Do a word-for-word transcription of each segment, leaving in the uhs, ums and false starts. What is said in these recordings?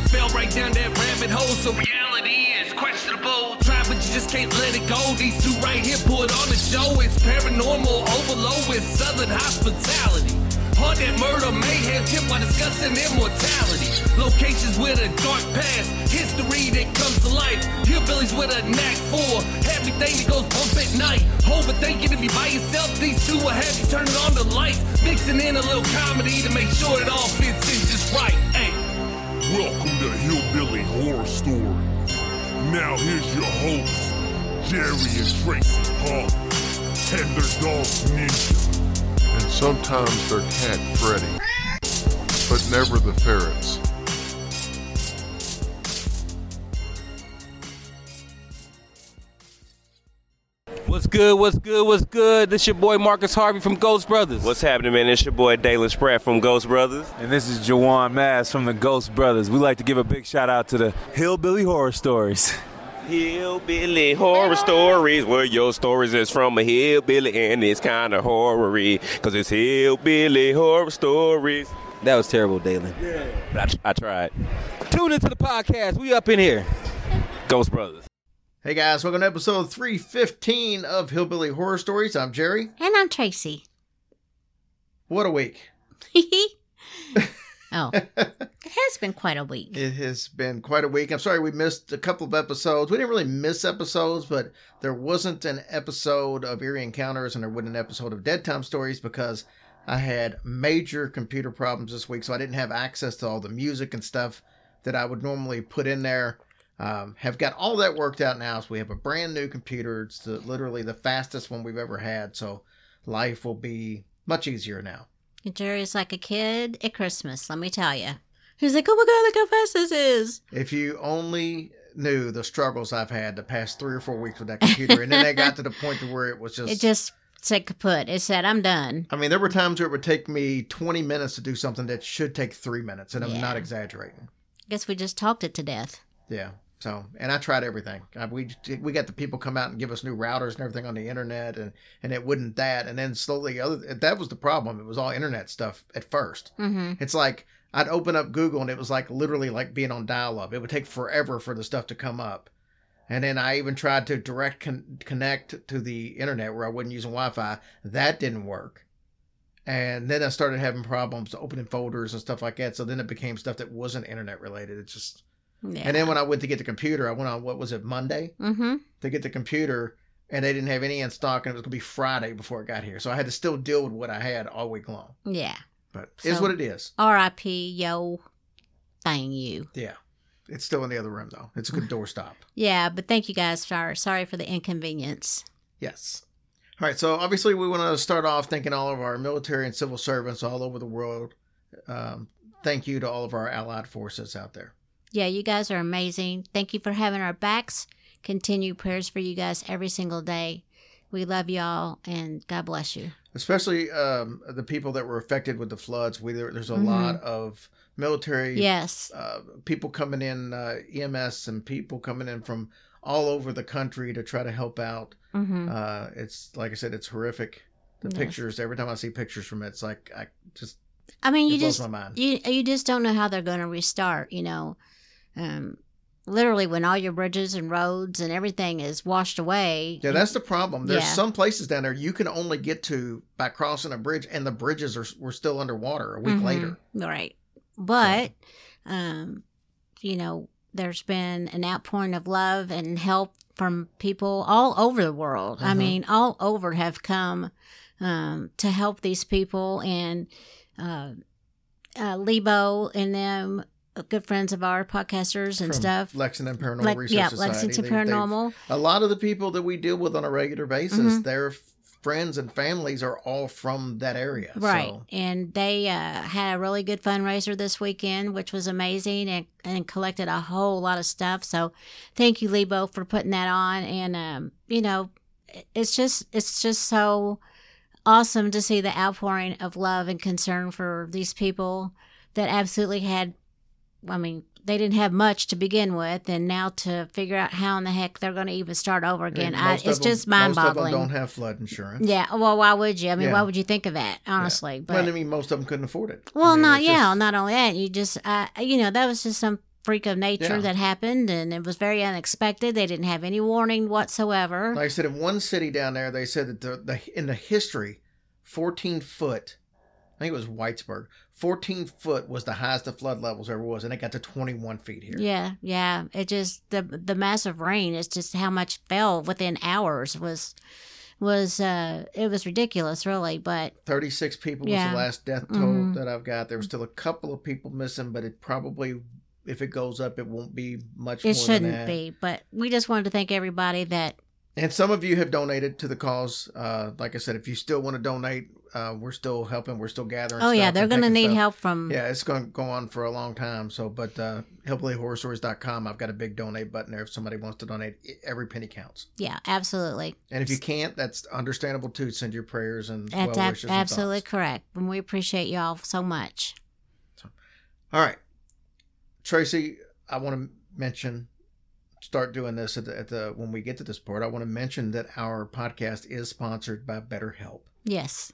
fell right down that rabbit hole. So reality is questionable. Try, but you just can't let it go. These two right here put on the show. It's paranormal overload with southern hospitality. Haunted murder, mayhem, tip while discussing immortality. Locations with a dark past, history that comes to life. Hillbillies with a knack for everything that goes bump at night. Overthinking if you by yourself, these two will have you turning on the lights. Mixing in a little comedy to make sure it all fits in just right. Hey. Welcome to Hillbilly Horror Stories. Now here's your hosts, Jerry and Tracy Hall, and their dog Ninja. And sometimes their cat Freddy, but never the ferrets. What's good, what's good, what's good? This your boy Marcus Harvey from Ghost Brothers. What's happening, man? It's your boy Dalen Spratt from Ghost Brothers. And this is Jawan Mass from the Ghost Brothers. We like to give a big shout out to the Hillbilly Horror Stories. Hillbilly Horror Stories, where your stories is from a hillbilly and it's kind of horror-y, because it's Hillbilly Horror Stories. That was terrible, Dalen. Yeah. I, I tried. Tune into the podcast. We up in here. Ghost Brothers. Hey guys, welcome to episode three fifteen of Hillbilly Horror Stories. I'm Jerry. And I'm Tracy. What a week. Oh, it has been quite a week. It has been quite a week. I'm sorry we missed a couple of episodes. We didn't really miss episodes, but there wasn't an episode of Eerie Encounters and there wasn't an episode of Dead Time Stories because I had major computer problems this week, so I didn't have access to all the music and stuff that I would normally put in there. Um, have got all that worked out now, so we have a brand new computer. It's the, literally the fastest one we've ever had, so life will be much easier now. Jerry's like a kid at Christmas, let me tell you. He's like, oh my God, look how fast this is. If you only knew the struggles I've had the past three or four weeks with that computer, and then I got to the point to where it was just... It just said kaput. It said, I'm done. I mean, there were times where it would take me twenty minutes to do something that should take three minutes, and I'm Yeah. not exaggerating. Guess we just talked it to death. Yeah. So, and I tried everything. I, we we got the people come out and give us new routers and everything on the internet, and, and it wouldn't that. And then slowly, other that was the problem. It was all internet stuff at first. Mm-hmm. It's like I'd open up Google and it was like literally like being on dial-up. It would take forever for the stuff to come up. And then I even tried to direct con- connect to the internet where I wasn't using Wi-Fi. That didn't work. And then I started having problems opening folders and stuff like that. So then it became stuff that wasn't internet related. It just... Yeah. And then when I went to get the computer, I went on, what was it, Monday? Mm-hmm. To get the computer, and they didn't have any in stock, and it was going to be Friday before it got here. So I had to still deal with what I had all week long. Yeah. But So, it's what it is. R I P yo thing you. Yeah. It's still in the other room, though. It's a good doorstop. Yeah, but thank you guys for sorry for the inconvenience. Yes. All right, so obviously we want to start off thanking all of our military and civil servants all over the world. Um, thank you to all of our allied forces out there. Yeah, you guys are amazing. Thank you for having our backs. Continue prayers for you guys every single day. We love y'all, and God bless you. Especially um, the people that were affected with the floods. We, there, there's a Mm-hmm. lot of military Yes. uh, people coming in, uh, E M S, and people coming in from all over the country to try to help out. Mm-hmm. Uh, it's, like I said, it's horrific. The Yes. pictures, every time I see pictures from it, it's like, I just, I mean, it you blows just my mind. you you just don't know how they're going to restart. You know, um, literally when all your bridges and roads and everything is washed away. Yeah, that's the problem. There's Yeah. some places down there you can only get to by crossing a bridge, and the bridges are were still underwater a week Mhm. later. Right. But, um, you know, there's been an outpouring of love and help from people all over the world. I Mhm. mean, all over have come um, to help these people. And uh, uh, Lebo and them, good friends of our podcasters and From stuff. Lexington Paranormal Like, Research yeah, Society. Lexington They- they've- Paranormal. A lot of the people that we deal with on a regular basis, Mhm. their f- friends and families are all from that area. Right. So, And they uh, had a really good fundraiser this weekend, which was amazing, and, and collected a whole lot of stuff. So thank you, Lebo, for putting that on. And, um, you know, it's just, it's just so awesome to see the outpouring of love and concern for these people that absolutely had, I mean, they didn't have much to begin with, and now to figure out how in the heck they're going to even start over again, and I, most of it's them- just mind-boggling. Most of them don't have flood insurance. Yeah, well, why would you? I mean, Yeah. why would you think of that, honestly? Yeah. But Well, I mean, most of them couldn't afford it. well, I mean, not it's yeah, just- not only that, you just, uh, you know, that was just some freak of nature Yeah. that happened, and it was very unexpected. They didn't have any warning whatsoever. Like I said, in one city down there, they said that the, the in the history, fourteen foot, I think it was Whitesburg, fourteen foot was the highest the flood levels ever was, and it got to twenty-one feet here. Yeah, yeah. It just the the massive rain. It's just how much fell within hours was was uh it was ridiculous, really. But thirty-six people Yeah. was the last death toll Mhm. that I've got. There were still a couple of people missing, but it probably, if it goes up, it won't be much it more than shouldn't that. be. But we just wanted to thank everybody that And some of you have donated to the cause. Uh, like I said, if you still want to donate, uh, we're still helping. We're still gathering. oh yeah, stuff they're and going to taking need stuff. help from Yeah, it's going to go on for a long time. So, but uh, hillbilly horror stories dot com, I've got a big donate button there. If somebody wants to donate, every penny counts. yeah, absolutely. And if you can't, that's understandable too. Send your prayers and That's well ab- wishes. and absolutely thoughts. correct. And we appreciate y'all so much. All right, Tracy, I want to mention. Start doing this at the, at the when we get to this part. I want to mention that our podcast is sponsored by BetterHelp. Yes.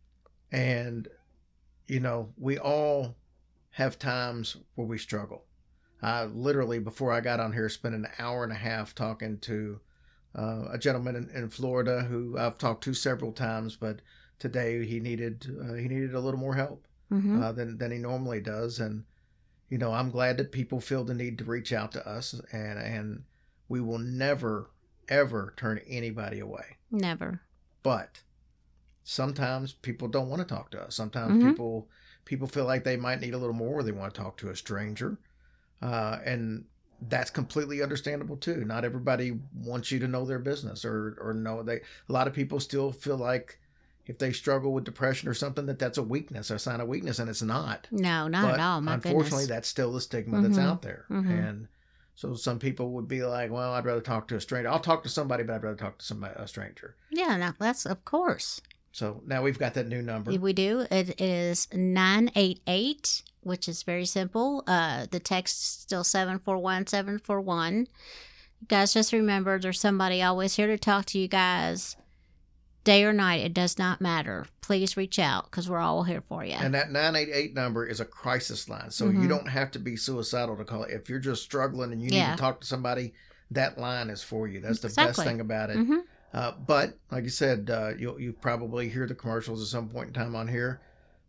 And, you know, we all have times where we struggle. I literally, before I got on here, spent an hour and a half talking to uh, a gentleman in, in Florida who I've talked to several times, but today he needed uh, he needed a little more help Mm-hmm. uh, than than he normally does. And, you know, I'm glad that people feel the need to reach out to us, and and we will never ever turn anybody away. Never. But sometimes people don't want to talk to us. Sometimes Mhm. people people feel like they might need a little more, or they want to talk to a stranger, uh, and that's completely understandable too. Not everybody wants you to know their business, or or know they. A lot of people still feel like if they struggle with depression or something, that that's a weakness, a sign of weakness, and it's not. No, not But at all. My unfortunately, goodness. that's still the stigma that's Mhm. out there, Mhm. and so some people would be like, "Well, I'd rather talk to a stranger. I'll talk to somebody, but I'd rather talk to somebody, a stranger." Yeah, no, that's of course. So now we've got that new number. We do. It is nine eight eight, which is very simple. Uh, the text is still seven four one seven four one. Guys, just remember there's somebody always here to talk to you guys. Day or night, it does not matter. Please reach out because we're all here for you. And that nine eight eight number is a crisis line. So Mhm. you don't have to be suicidal to call it. If you're just struggling and you need Yeah. to talk to somebody, that line is for you. That's the best Exactly. thing about it. hmm Uh, but like you said, uh, you'll you probably hear the commercials at some point in time on here.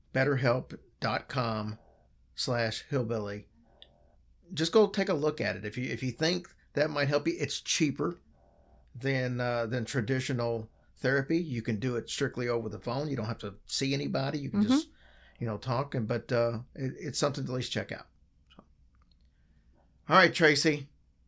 BetterHelp.com slash hillbilly. Just go take a look at it. If you if you think that might help you, it's cheaper than uh, than traditional therapy. You can do it strictly over the phone. You don't have to see anybody. You can Mhm. just you know talk. And but uh, it, it's something to at least check out. So. All right, Tracy.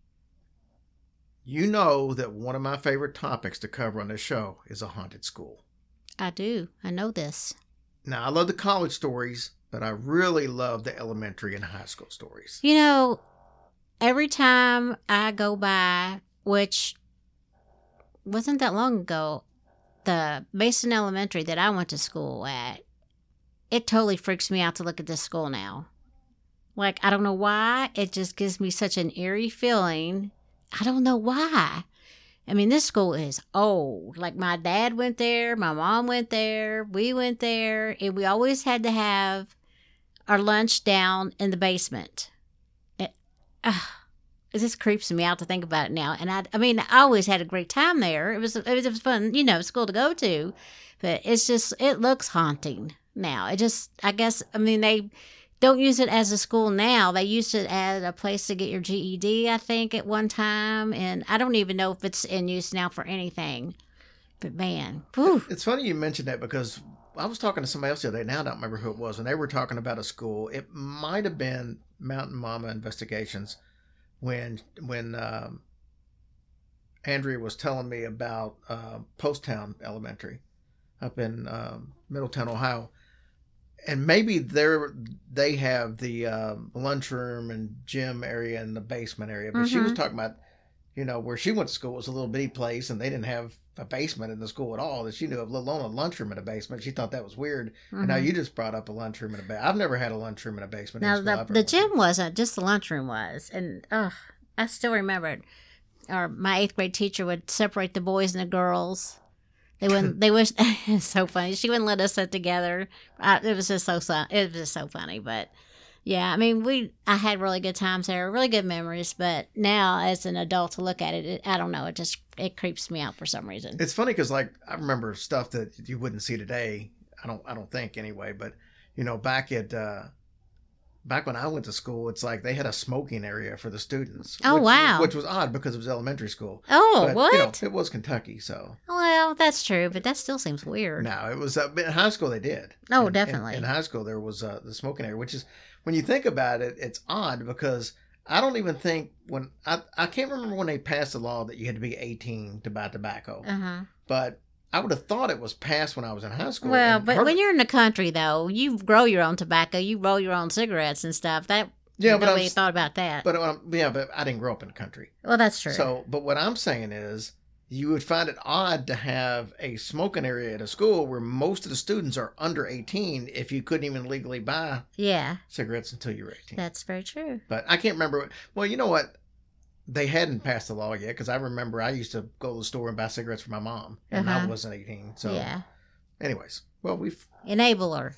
You know that one of my favorite topics to cover on this show is a haunted school. I do. I know this. Now, I love the college stories, but I really love the elementary and high school stories. You know, every time I go by, which wasn't that long ago, the Mason Elementary that I went to school at, it totally freaks me out to look at this school now. Like, I don't know why. It just gives me such an eerie feeling. I don't know why. I mean, this school is old. Like, my dad went there, my mom went there, we went there, and we always had to have our lunch down in the basement. It, uh, it just creeps me out to think about it now. And I, I mean, I always had a great time there. It was, it was, it was fun, you know, school to go to. But it's just, it looks haunting now. It just, I guess, I mean, they don't use it as a school now. They used it as a place to get your G E D, I think, at one time. And I don't even know if it's in use now for anything. But man, whew. It's funny you mentioned that because I was talking to somebody else the other day. Now I don't remember who it was, and they were talking about a school. It might have been Mountain Mama Investigations when when um, Andrea was telling me about uh, Posttown Elementary up in um, Middletown, Ohio. And maybe they're, they have the um, lunchroom and gym area in the basement area. But she was Mhm. talking about, you know, where she went to school was a little bitty place, and they didn't have a basement in the school at all. That she knew of, let alone a lunchroom in a basement. She thought that was weird. And now Mhm. you just brought up a lunchroom in a basement. I've never had a lunchroom in a basement. in Now, a school the, I've ever the went to. gym wasn't, just the lunchroom was. And, ugh, I still remember it. Or my eighth grade teacher would separate the boys and the girls. They wouldn't, they wish, it's so funny. She wouldn't let us sit together. I, it was just so, su- it was just so funny. But, Yeah, I mean, we I had really good times there, really good memories. But now, as an adult, to look at it, it I don't know, it just it creeps me out for some reason. It's funny because, like, I remember stuff that you wouldn't see today. I don't, I don't think anyway. But you know, back at uh, back when I went to school, it's like they had a smoking area for the students. Oh, which, wow. Which was odd because it was elementary school. Oh, but, what? You know, it was Kentucky, so. Well, that's true, but that still seems weird. No, it was uh, in high school they did. Oh, in, definitely. In, in high school there was uh, the smoking area, which is, when you think about it, it's odd because I don't even think when I I can't remember when they passed the law that you had to be eighteen to buy tobacco, Uh-huh. but I would have thought it was passed when I was in high school. Well, and but her- when you're in the country, though, you grow your own tobacco, you roll your own cigarettes and stuff. That yeah, but nobody I'm, thought about that. But um, yeah, but I didn't grow up in the country. Well, that's true. So, but what I'm saying is, you would find it odd to have a smoking area at a school where most of the students are under eighteen if you couldn't even legally buy yeah, cigarettes until you were eighteen. that's very true. But I can't remember. Well, you know what? They hadn't passed the law yet because I remember I used to go to the store and buy cigarettes for my mom, and I Uh-huh. wasn't eighteen. So, Yeah, anyways, well, we've. enabler.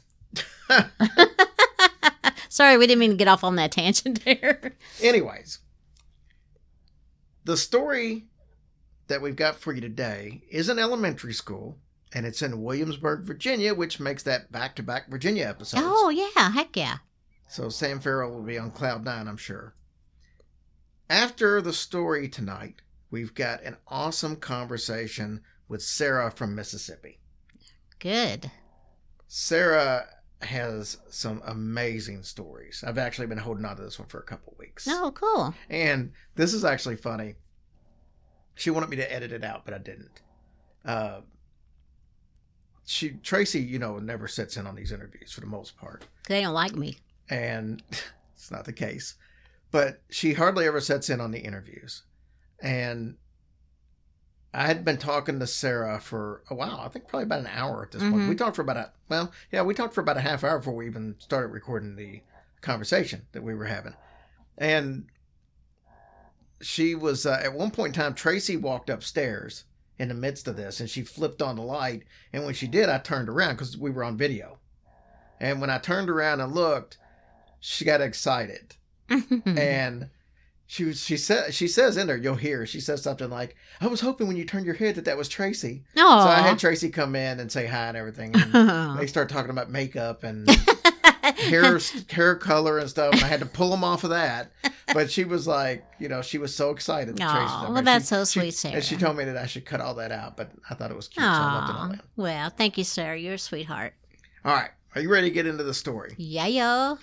Sorry, we didn't mean to get off on that tangent there. Anyways, the story that we've got for you today is an elementary school, and it's in Williamsburg, Virginia, which makes that back-to-back Virginia episodes. Oh yeah, heck yeah. So Sam Farrell will be on cloud nine, I'm sure. After the story tonight, we've got an awesome conversation with Sarah from Mississippi. Good. Sarah has some amazing stories. I've actually been holding on to this one for a couple weeks. Oh, cool. And this is actually funny. She wanted me to edit it out, but I didn't. Uh, she Tracy, you know, never sits in on these interviews for the most part. They don't like me. And it's not the case. But she hardly ever sits in on the interviews. And I had been talking to Sarah for a while. I think probably about an hour at this Mhm. point. We talked for about a, well, yeah, we talked for about a half hour before we even started recording the conversation that we were having. And she was, uh, at one point in time, Tracy walked upstairs in the midst of this and she flipped on the light. And when she did, I turned around because we were on video. And when I turned around and looked, she got excited. And she was, she said, she says in there, you'll hear, she says something like, I was hoping when you turned your head that that was Tracy. Aw. So I had Tracy come in and say hi and everything. And they start talking about makeup and hair, hair color and stuff. And I had to pull them off of that. But she was like, you know, she was so excited. That Tracy was Aw, up well, there. that's She- so she- sweet, Sarah. And she told me that I should cut all that out, but I thought it was cute. So I left it all Aw, in. well, thank you, Sarah. You're a sweetheart. All right. Are you ready to get into the story? Yeah, yo.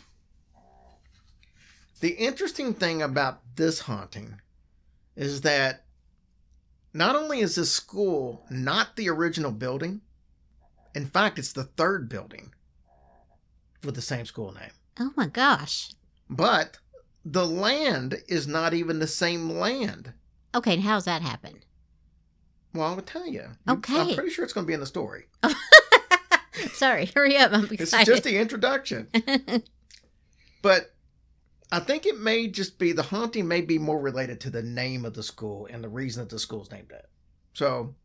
The interesting thing about this haunting is that not only is this school not the original building, in fact, it's the third building with the same school name. Oh my gosh. But the land is not even the same land. Okay, and how's that happen? Well, I will tell you. Okay. I'm pretty sure it's going to be in the story. Sorry, hurry up. I'm This is excited. just the introduction. But I think it may just be, the haunting may be more related to the name of the school and the reason that the school's named that. So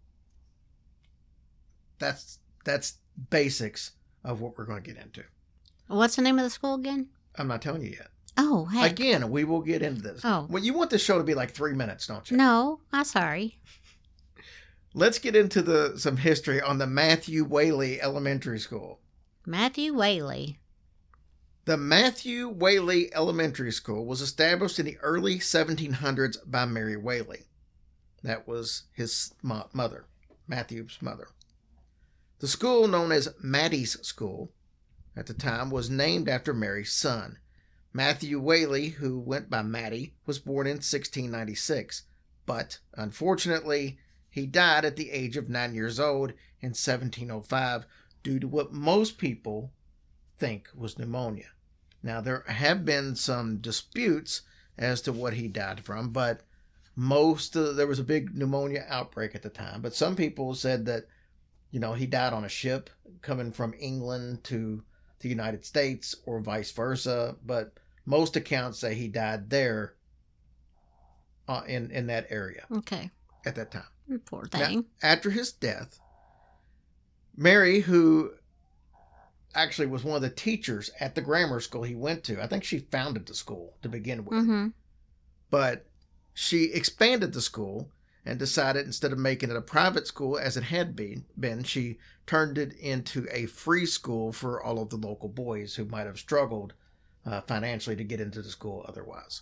that's that's basics of what we're going to get into. What's the name of the school again? I'm not telling you yet. Oh, heck. Again, we will get into this. Oh. Well, you want this show to be like three minutes, don't you? No, I'm sorry. Let's get into the some history on the Matthew Whaley Elementary School. Matthew Whaley. The Matthew Whaley Elementary School was established in the early seventeen hundreds by Mary Whaley. That was his mo- mother, Matthew's mother. The school, known as Mattie's School at the time, was named after Mary's son. Matthew Whaley, who went by Mattie, was born in sixteen ninety-six, but unfortunately, he died at the age of nine years old in seventeen oh five due to what most people think was pneumonia. Now, there have been some disputes as to what he died from, but most uh, there was a big pneumonia outbreak at the time. But some people said that, you know, he died on a ship coming from England to the United States or vice versa. But most accounts say he died there uh, in, in that area Okay. at that time. Poor Now, thing. after his death, Mary, who actually was one of the teachers at the grammar school he went to. I think she founded the school to begin with. Mm-hmm. But she expanded the school and decided instead of making it a private school as it had been, been, she turned it into a free school for all of the local boys who might have struggled uh, financially to get into the school otherwise.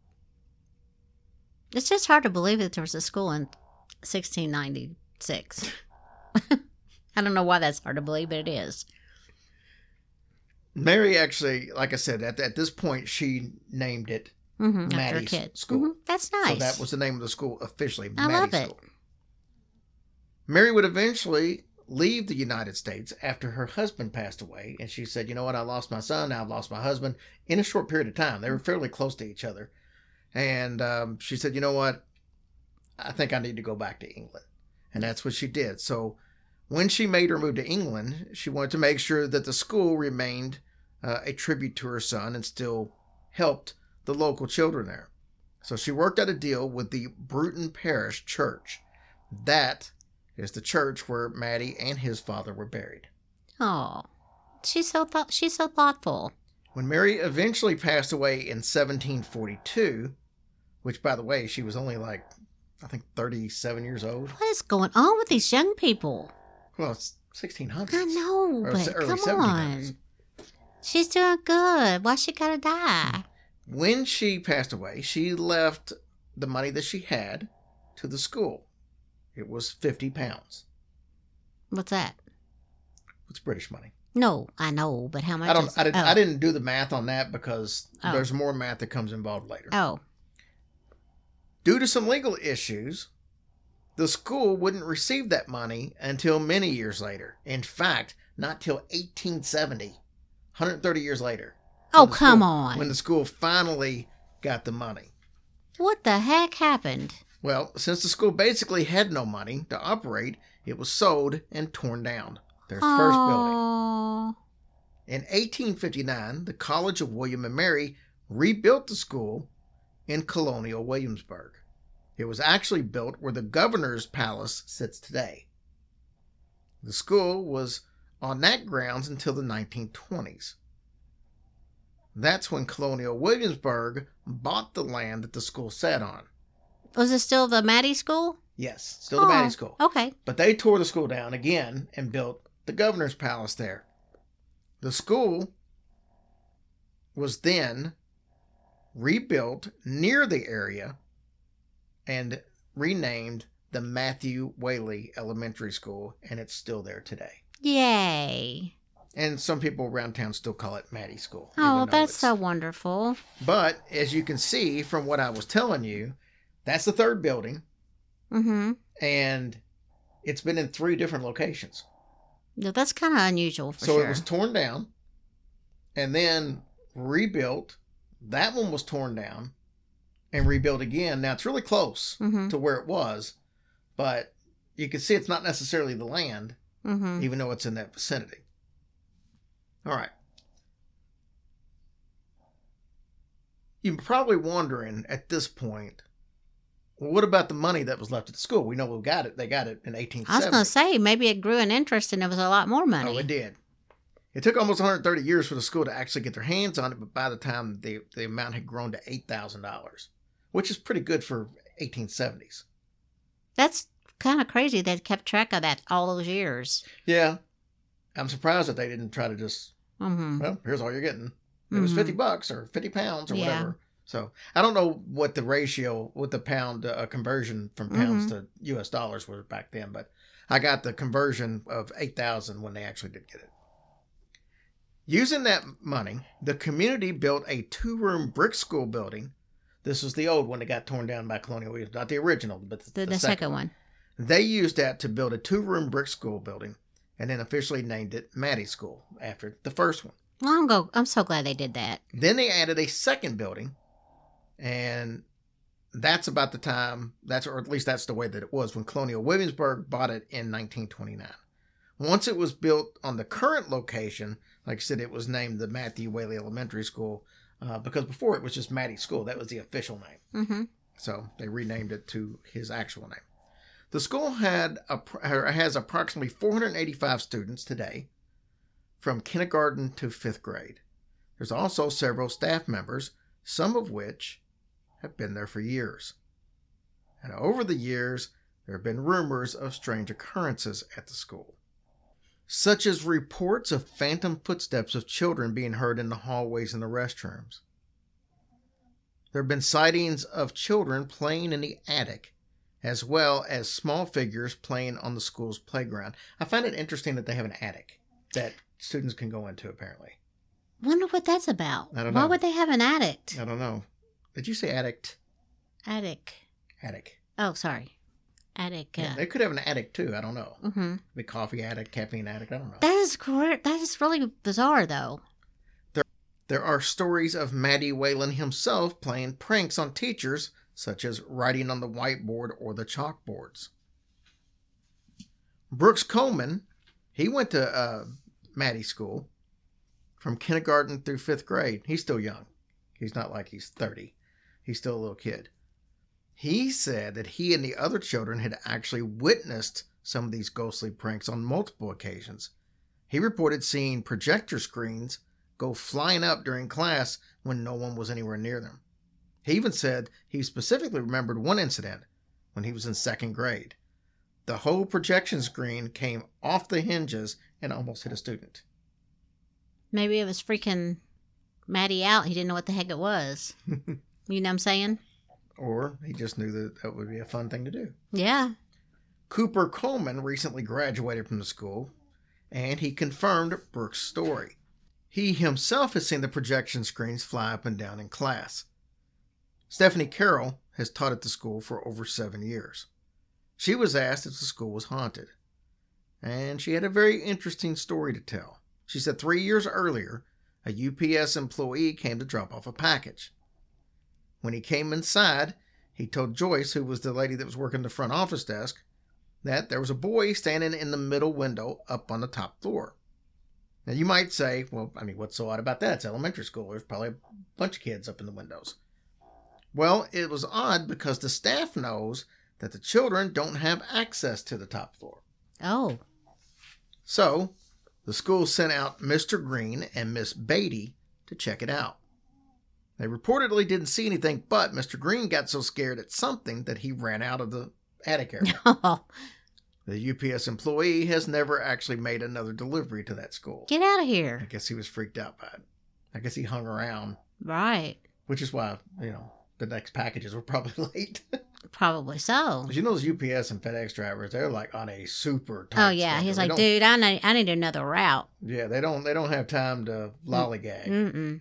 It's just hard to believe that there was a school in sixteen ninety-six. I don't know why that's hard to believe, but it is. Mary actually, like I said, at, at this point, she named it Mm-hmm. After a Maddie's kid. School. Mm-hmm. That's nice. So that was the name of the school officially, I Maddie's love it. School. Mary would eventually leave the United States after her husband passed away, and she said, you know what, I lost my son, now I've lost my husband in a short period of time. They were fairly close to each other. And um, she said, you know what, I think I need to go back to England. And that's what she did. So when she made her move to England, she wanted to make sure that the school remained uh, a tribute to her son and still helped the local children there. So she worked out a deal with the Bruton Parish Church. That is the church where Maddie and his father were buried. Oh, she's so th- she's so thoughtful. When Mary eventually passed away in seventeen forty-two, which, by the way, she was only like, I think, thirty-seven years old. What is going on with these young people? Well, it's sixteen hundreds. I know, Or but early come seventeen hundreds. on. She's doing good. Why she gotta die? When she passed away, she left the money that she had to the school. It was fifty pounds. What's that? It's British money. No, I know, but how much? I don't. Is, I didn't. oh. I didn't do the math on that because Oh. there's more math that comes involved later. Oh, Due to some legal issues, the school wouldn't receive that money until many years later. In fact, not till eighteen seventy, one hundred thirty years later. oh, when the come school- on! When the school finally got the money. What the heck happened? Well, since the school basically had no money to operate, it was sold and torn down. Their first building. Oh, In eighteen fifty-nine, the College of William and Mary rebuilt the school in colonial Williamsburg. It was actually built where the governor's palace sits today. The school was on that grounds until the nineteen twenties. That's when Colonial Williamsburg bought the land that the school sat on. was it still the Maddie School? Yes, still the Oh, Maddie School. Okay. But they tore the school down again and built the governor's palace there. The school was then rebuilt near the area and renamed the Matthew Whaley Elementary School, and it's still there today. Yay. And some people around town still call it Maddie School. Oh, even though that's it's- so wonderful. But as you can see from what I was telling you, that's the third building, Mm-hmm. and it's been in three different locations. Yeah, that's kind of unusual for so sure. it was torn down and then rebuilt. That one was torn down and rebuilt again. Now it's really close Mm-hmm. to where it was, but you can see it's not necessarily the land, Mm-hmm. even though it's in that vicinity. All right. You're probably wondering at this point, well, what about the money that was left at the school? We know we got it. They got it in eighteen I was seventy. going to say, maybe it grew in interest and it was a lot more money. Oh, it did. It took almost one hundred thirty years for the school to actually get their hands on it, but by the time the, the amount had grown to eight thousand dollars, which is pretty good for eighteen seventies. That's kind of crazy they kept track of that all those years. Yeah. I'm surprised that they didn't try to just, Mm-hmm. well, here's all you're getting. It was Mhm. fifty bucks or fifty pounds or Yeah. whatever. So I don't know what the ratio, what the pound uh, conversion from pounds Mm-hmm. to U S dollars was back then, but I got the conversion of eight thousand when they actually did get it. Using that money, the community built a two-room brick school building. This was the old one that got torn down by Colonial Williams, not the original, but the, The, the the second. second one. They used that to build a two-room brick school building and then officially named it Maddie School after the first one. Well, I'm, go- I'm so glad they did that. Then they added a second building, and that's about the time, that's or at least that's the way that it was when Colonial Williamsburg bought it in nineteen twenty-nine. Once it was built on the current location, like I said, it was named the Matthew Whaley Elementary School uh, because before it was just Maddie School. That was the official name. Mm-hmm. So they renamed it to his actual name. The school had a, has approximately four hundred eighty-five students today. from kindergarten to fifth grade. There's also several staff members, some of which have been there for years. And over the years, there have been rumors of strange occurrences at the school, such as reports of phantom footsteps of children being heard in the hallways and the restrooms. There have been sightings of children playing in the attic, as well as small figures playing on the school's playground. I find it interesting that they have an attic that students can go into, apparently. Wonder what that's about. I don't Why know. would they have an attic? I don't know. Did you say addict? Attic. Attic. Oh, sorry. Attic. Uh, Yeah, they could have an attic too. I don't know. mm-hmm. Maybe coffee addict, caffeine addict. I don't know. That is correct. That is really bizarre, though. There, there are stories of Maddie Whalen himself playing pranks on teachers, such as writing on the whiteboard or the chalkboards. Brooks Coleman, he went to uh, Maddie's school from kindergarten through fifth grade. He's still young. He's not like he's thirty. He's still a little kid. He said that he and the other children had actually witnessed some of these ghostly pranks on multiple occasions. He reported seeing projector screens go flying up during class when no one was anywhere near them. He even said he specifically remembered one incident when he was in second grade. The whole projection screen came off the hinges and almost hit a student. Maybe it was freaking Maddie out. He didn't know what the heck it was. You know what I'm saying? Or he just knew that that would be a fun thing to do. Yeah. Cooper Coleman recently graduated from the school, and he confirmed Brooks' story. He himself has seen the projection screens fly up and down in class. Stephanie Carroll has taught at the school for over seven years. She was asked if the school was haunted, and she had a very interesting story to tell. She said three years earlier, a U P S employee came to drop off a package. When he came inside, he told Joyce, who was the lady that was working the front office desk, that there was a boy standing in the middle window up on the top floor. Now, you might say, well, I mean, what's so odd about that? It's elementary school. There's probably a bunch of kids up in the windows. Well, it was odd because the staff knows that the children don't have access to the top floor. Oh. So, the school sent out Mister Green and Miss Beatty to check it out. They reportedly didn't see anything, but Mister Green got so scared at something that he ran out of the attic area. Oh. The U P S employee has never actually made another delivery to that school. Get out of I here. guess he was freaked out by it. I guess he hung around, Right. which is why, you know, the next packages were probably late. Probably so. Because you know those U P S and FedEx drivers, they're like on a super tight Oh, yeah. schedule. He's They like, don't- dude, I need, I need another route. Yeah, they don't they don't have time to lollygag. Mm-mm.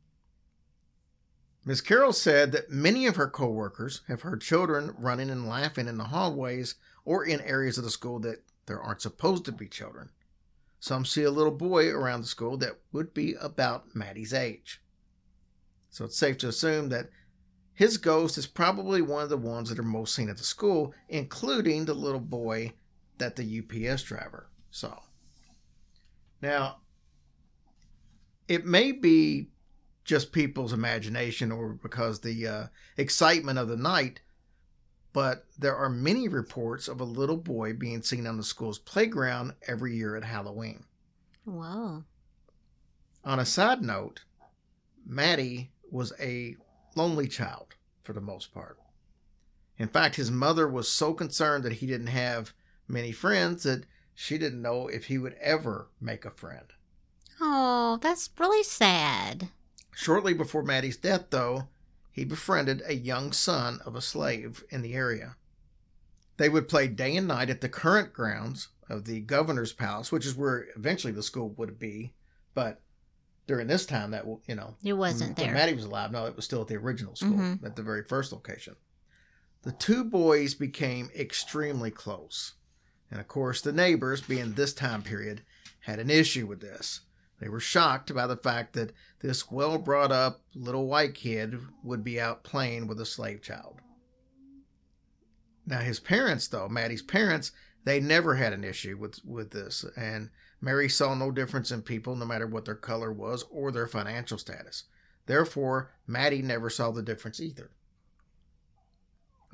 Miss Carroll said that many of her coworkers have heard children running and laughing in the hallways or in areas of the school that there aren't supposed to be children. Some see a little boy around the school that would be about Maddie's age. So it's safe to assume that his ghost is probably one of the ones that are most seen at the school, including the little boy that the U P S driver saw. Now, it may be just people's imagination or because the uh, excitement of the night, but there are many reports of a little boy being seen on the school's playground every year at Halloween. Whoa. On a side note, Maddie was a lonely child for the most part. In fact, his mother was so concerned that he didn't have many friends that she didn't know if he would ever make a friend. Oh, that's really sad. Shortly before Maddie's death, though, he befriended a young son of a slave in the area. They would play day and night at the current grounds of the governor's palace, which is where eventually the school would be. But during this time, that, you know, It wasn't when there. Maddie was alive, no, it was still at the original school, Mhm. at the very first location. The two boys became extremely close. And of course, the neighbors, being this time period, had an issue with this. They were shocked by the fact that this well-brought-up little white kid would be out playing with a slave child. Now, his parents, though, Maddie's parents, they never had an issue with, with this, and Mary saw no difference in people, no matter what their color was or their financial status. Therefore, Maddie never saw the difference either.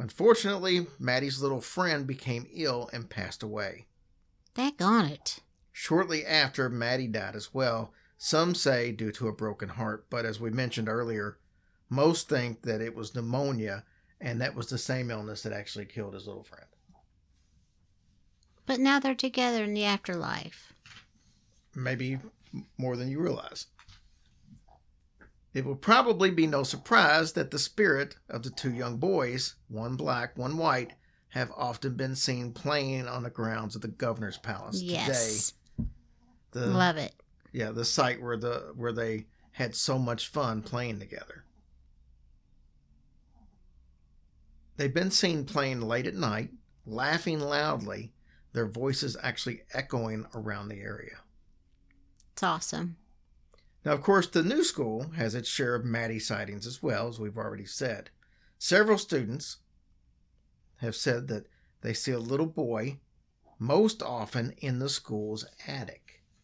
Unfortunately, Maddie's little friend became ill and passed away. Daggone it. shortly after Maddie died as well. Some say due to a broken heart, but as we mentioned earlier, most think that it was pneumonia, and that was the same illness that actually killed his little friend. But now they're together in the afterlife. Maybe more than you realize. It will probably be no surprise that the spirit of the two young boys, one black, one white, have often been seen playing on the grounds of the governor's palace Yes. today. The, Love it. Yeah, the site where the where they had so much fun playing together. They've been seen playing late at night, laughing loudly, their voices actually echoing around the area. It's awesome. Now, of course, the new school has its share of Maddie sightings as well, as we've already said. Several students have said that they see a little boy most often in the school's attic.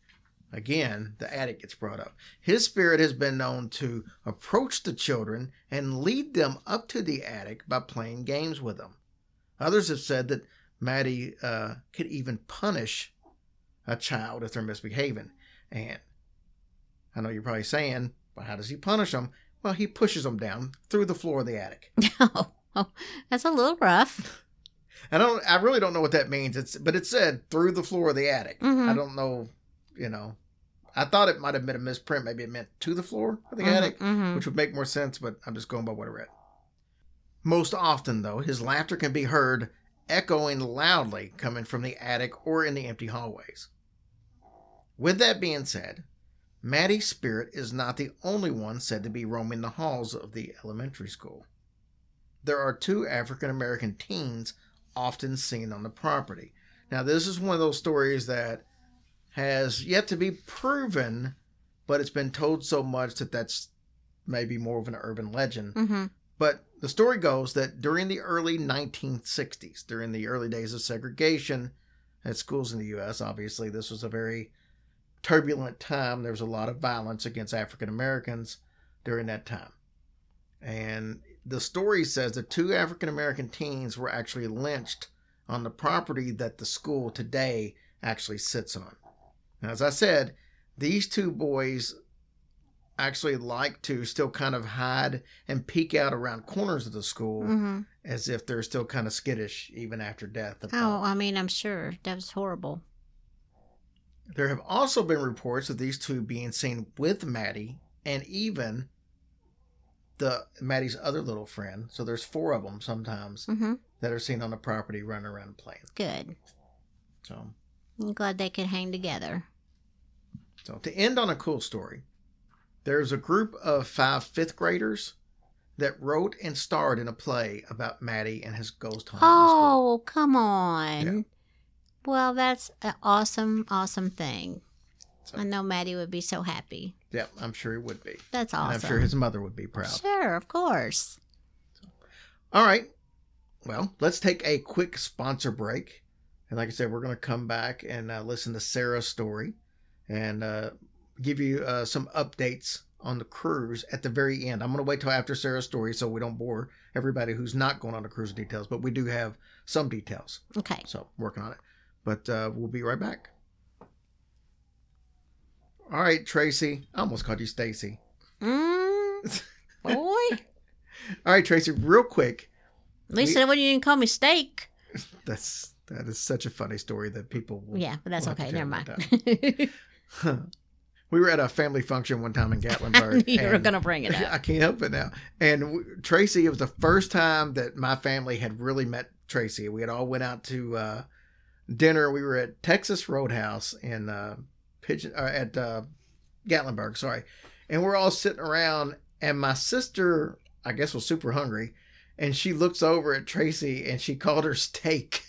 Again, the attic gets brought up. His spirit has been known to approach the children and lead them up to the attic by playing games with them. Others have said that Maddie uh, could even punish a child if they're misbehaving. And I know you're probably saying, well, how does he punish them? Well, he pushes them down through the floor of the attic. Oh, oh that's a little rough. I don't. I really don't know what that means. It's but it said through the floor of the attic. Mm-hmm. I don't know. You know, I thought it might have been a misprint. Maybe it meant to the floor of the mm-hmm, attic, mm-hmm. which would make more sense. But I'm just going by what I read. Most often, though, his laughter can be heard echoing loudly coming from the attic or in the empty hallways. With that being said, Maddie's spirit is not the only one said to be roaming the halls of the elementary school. There are two African American teens often seen on the property. Now, this is one of those stories that has yet to be proven, but it's been told so much that that's maybe more of an urban legend. Mm-hmm. But the story goes that during the early nineteen sixties, during the early days of segregation at schools in the U S, obviously this was a very turbulent time. There was a lot of violence against African Americans during that time. And the story says that two African American teens were actually lynched on the property that the school today actually sits on. Now, as I said, these two boys actually like to still kind of hide and peek out around corners of the school Mm-hmm. as if they're still kind of skittish even after death. Oh, I mean, I'm sure. That was horrible. There have also been reports of these two being seen with Maddie and even the Maddie's other little friend. So there's four of them sometimes Mm-hmm. that are seen on the property running around and playing. Good. So, I'm glad they could hang together. so to end on a cool story, there's a group of five fifth graders that wrote and starred in a play about Maddie and his ghost hunting. Oh, come on. Yeah. Well, that's an awesome, awesome thing. So- I know Maddie would be so happy. Yeah, I'm sure he would be. That's And awesome. I'm sure his mother would be proud. Sure, of course. All right. Well, let's take a quick sponsor break. And like I said, we're going to come back and uh, listen to Sarah's story and uh, give you uh, some updates on the cruise at the very end. I'm going to wait till after Sarah's story so we don't bore everybody who's not going on the cruise details, but we do have some details. Okay. So, working on it. But uh, we'll be right back. All right, Tracy. I almost called you Stacy. Mm, boy. All right, Tracy, real quick. At least We- when you didn't call me steak. That's that is such a funny story that people will, Yeah, but that's will have okay. to Never tell one mind. We were at a family function one time in Gatlinburg. You were and- going to bring it up. I can't help it now. And w- Tracy, it was the first time that my family had really met Tracy. We had all went out to uh, dinner. We were at Texas Roadhouse in uh, Pigeon uh, at uh, Gatlinburg. Sorry, and we're all sitting around, and my sister, I guess, was super hungry, and she looks over at Tracy and she called her steak.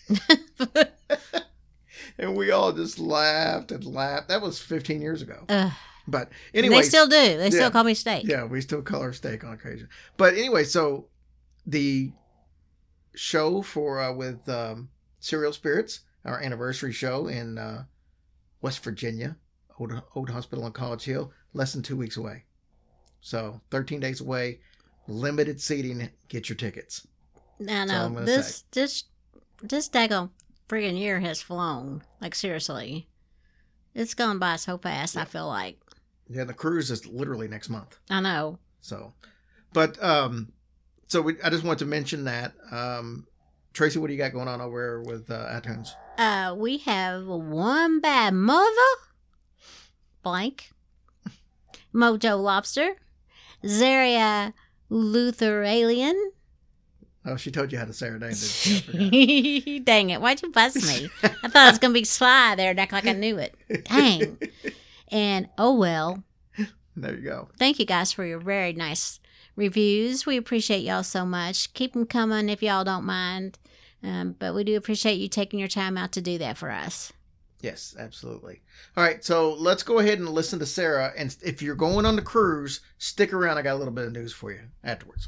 And we all just laughed and laughed. That was fifteen years ago. Ugh. But And anyway, they still do. They yeah. still call me steak. yeah, we still call her steak on occasion. But anyway, so the show for uh, with um, Serial Spirits, our anniversary show in uh, West Virginia, Old, Old Hospital on College Hill, less than two weeks away. So thirteen days away, limited seating. Get your tickets. No, That's all I'm no. gonna This, say. this, this daggone friggin' year has flown. Like, seriously. It's gone by so fast, I feel like. Yeah, the cruise is literally next month. I know. So, but, um, so we, I just want to mention that. Um, Tracy, what do you got going on over with uh, iTunes? Uh, we have One Bad Mother, blank, Mojo Lobster, Zaria Luther Alien. Oh, she told you how to say her name, didn't she? Dang it. Why'd you buzz me? I thought I was going to be sly there and act like I knew it. Dang. And oh well. There you go. Thank you guys for your very nice reviews. We appreciate y'all so much. Keep them coming if y'all don't mind. Um, but we do appreciate you taking your time out to do that for us. Yes, absolutely. All right, so let's go ahead and listen to Sarah. And if you're going on the cruise, stick around. I got a little bit of news for you afterwards.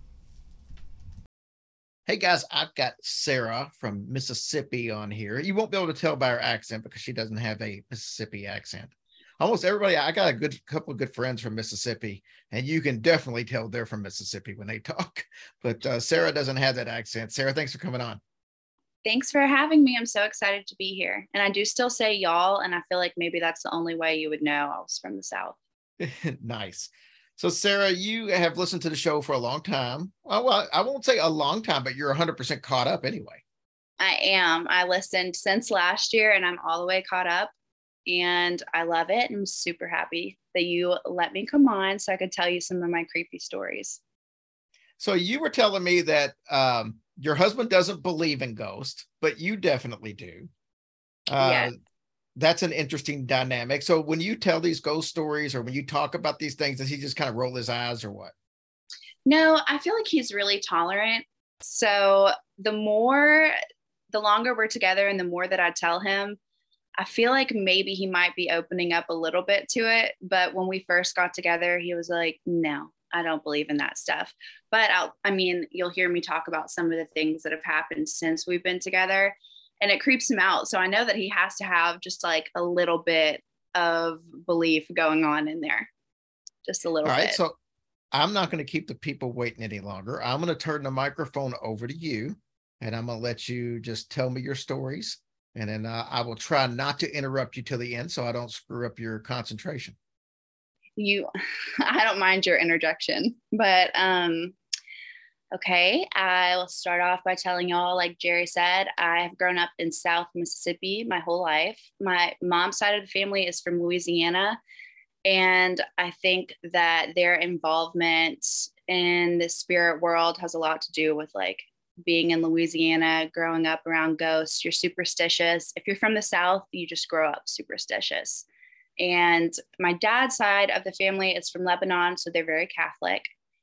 Hey guys, I've got Sarah from Mississippi on here. You won't be able to tell by her accent because she doesn't have a Mississippi accent. Almost everybody, I got a good couple of good friends from Mississippi, and you can definitely tell they're from Mississippi when they talk. But uh, Sarah doesn't have that accent. Sarah, thanks for coming on. Thanks for having me. I'm so excited to be here. And I do still say y'all, and I feel like maybe that's the only way you would know I was from the South. Nice. So, Sarah, you have listened to the show for a long time. Well, I won't say a long time, but you're one hundred percent caught up anyway. I am. I listened since last year, and I'm all the way caught up. And I love it. I'm super happy that you let me come on so I could tell you some of my creepy stories. So you were telling me that um, your husband doesn't believe in ghosts, but you definitely do. Uh, yeah. That's an interesting dynamic. So when you tell these ghost stories or when you talk about these things, does he just kind of roll his eyes or what? No, I feel like he's really tolerant. So the more, the longer we're together and the more that I tell him, I feel like maybe he might be opening up a little bit to it. But when we first got together, he was like, no, I don't believe in that stuff. But I'll, I mean, you'll hear me talk about some of the things that have happened since we've been together, and it creeps him out. So I know that he has to have just like a little bit of belief going on in there. Just a little All right, bit. so I'm not going to keep the people waiting any longer. I'm going to turn the microphone over to you, and I'm going to let you just tell me your stories. And then uh, I will try not to interrupt you till the end so I don't screw up your concentration. You, I don't mind your interjection, but um, okay. I will start off by telling y'all, like Jerry said, I have grown up in South Mississippi my whole life. My mom's side of the family is from Louisiana. And I think that their involvement in the spirit world has a lot to do with like being in Louisiana, growing up around ghosts. You're superstitious. If you're from the South, you just grow up superstitious. And my dad's side of the family is from Lebanon, so they're very Catholic.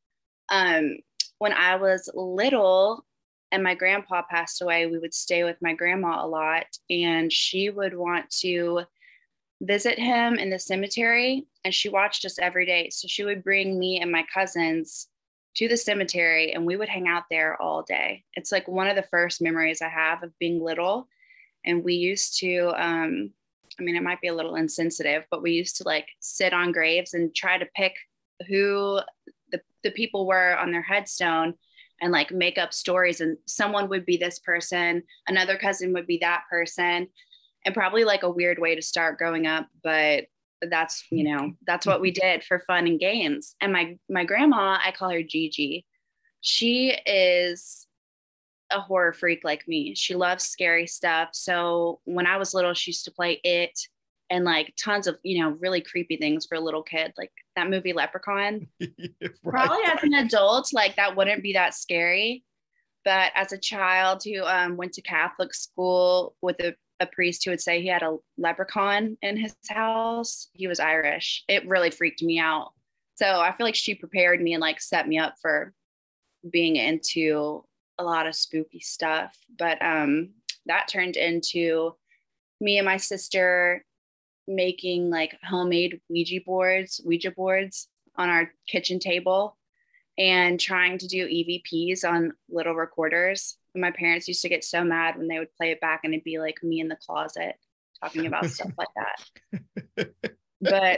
Um, when I was little and my grandpa passed away, we would stay with my grandma a lot, and she would want to visit him in the cemetery, and she watched us every day. So she would bring me and my cousins to the cemetery, and we would hang out there all day. It's like one of the first memories I have of being little. And we used to, um, I mean, it might be a little insensitive, but we used to like sit on graves and try to pick who the, the people were on their headstone and like make up stories. And someone would be this person, another cousin would be that person, and probably like a weird way to start growing up. But that's, you know, that's what we did for fun and games. And my, my grandma, I call her Gigi. She is a horror freak like me. She loves scary stuff. So when I was little, she used to play It and like tons of, you know, really creepy things for a little kid, like that movie Leprechaun. Right. Probably as an adult, like that wouldn't be that scary. But as a child who um, went to Catholic school with a a priest who would say he had a leprechaun in his house, he was Irish. It really freaked me out. So I feel like she prepared me and like set me up for being into a lot of spooky stuff. But um, that turned into me and my sister making like homemade Ouija boards, Ouija boards on our kitchen table and trying to do E V Ps on little recorders. My parents used to get so mad when they would play it back and it'd be like me in the closet talking about stuff like that. But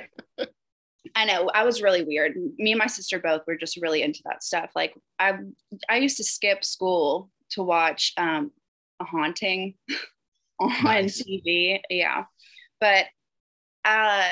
I know I was really weird. Me and my sister both were just really into that stuff. Like I, I used to skip school to watch um, A Haunting on nice. T V. Yeah. But Uh,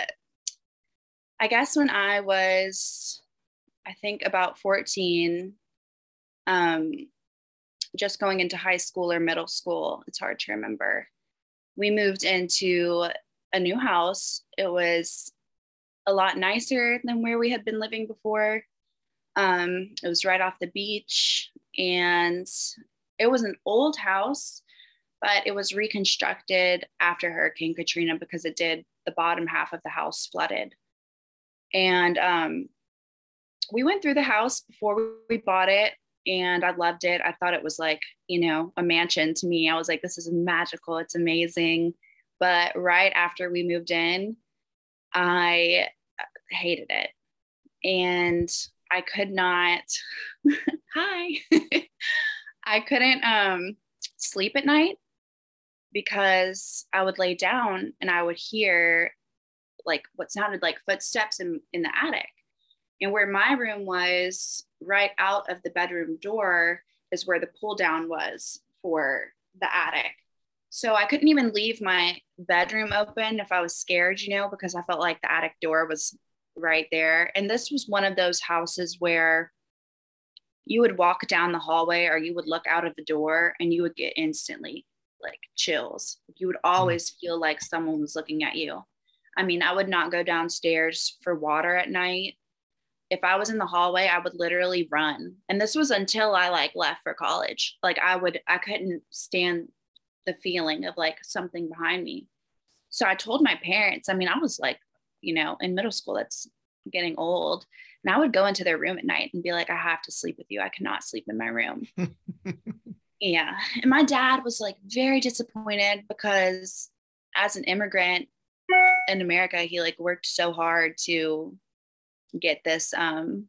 I guess when I was, I think about fourteen, um, just going into high school or middle school, it's hard to remember. We moved into a new house. It was a lot nicer than where we had been living before. Um, it was right off the beach, and it was an old house, but it was reconstructed after Hurricane Katrina because it did, the bottom half of the house flooded. And um, we went through the house before we bought it, and I loved it. I thought it was like, you know, a mansion to me. I was like, this is magical. It's amazing. But right after we moved in, I hated it. And I could not, hi, I couldn't um, sleep at night because I would lay down and I would hear like what sounded like footsteps in, in the attic. And where my room was, right out of the bedroom door, is where the pull down was for the attic. So I couldn't even leave my bedroom open if I was scared, you know, because I felt like the attic door was right there. And this was one of those houses where you would walk down the hallway or you would look out of the door and you would get instantly like chills. You would always feel like someone was looking at you. I mean, I would not go downstairs for water at night. If I was in the hallway, I would literally run. And this was until I like left for college. Like I would, I couldn't stand the feeling of like something behind me. So I told my parents, I mean, I was like, you know, in middle school, that's getting old. And I would go into their room at night and be like, I have to sleep with you. I cannot sleep in my room. Yeah. And my dad was like very disappointed because as an immigrant in America, he like worked so hard to get this, um,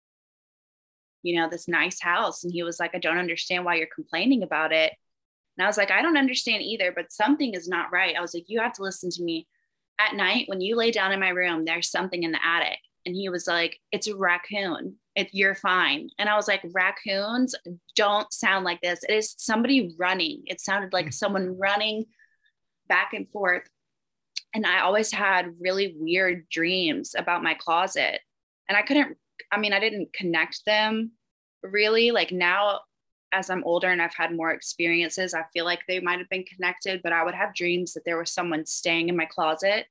you know, this nice house. And he was like, I don't understand why you're complaining about it. And I was like, I don't understand either, but something is not right. I was like, you have to listen to me. At night, when you lay down in my room, there's something in the attic. And he was like, it's a raccoon. It, you're fine. And I was like, raccoons don't sound like this. It is somebody running. It sounded like someone running back and forth. And I always had really weird dreams about my closet. And I couldn't, I mean, I didn't connect them really. Like now, as I'm older and I've had more experiences, I feel like they might have been connected, but I would have dreams that there was someone staying in my closet,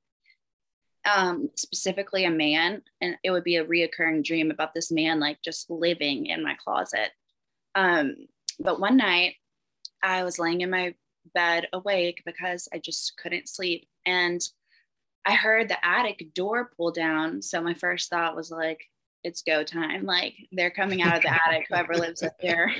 um, specifically a man. And it would be a reoccurring dream about this man, like just living in my closet. Um, but one night I was laying in my bed awake because I just couldn't sleep. And I heard the attic door pull down. So my first thought was like, it's go time. Like they're coming out of the attic, whoever lives up there.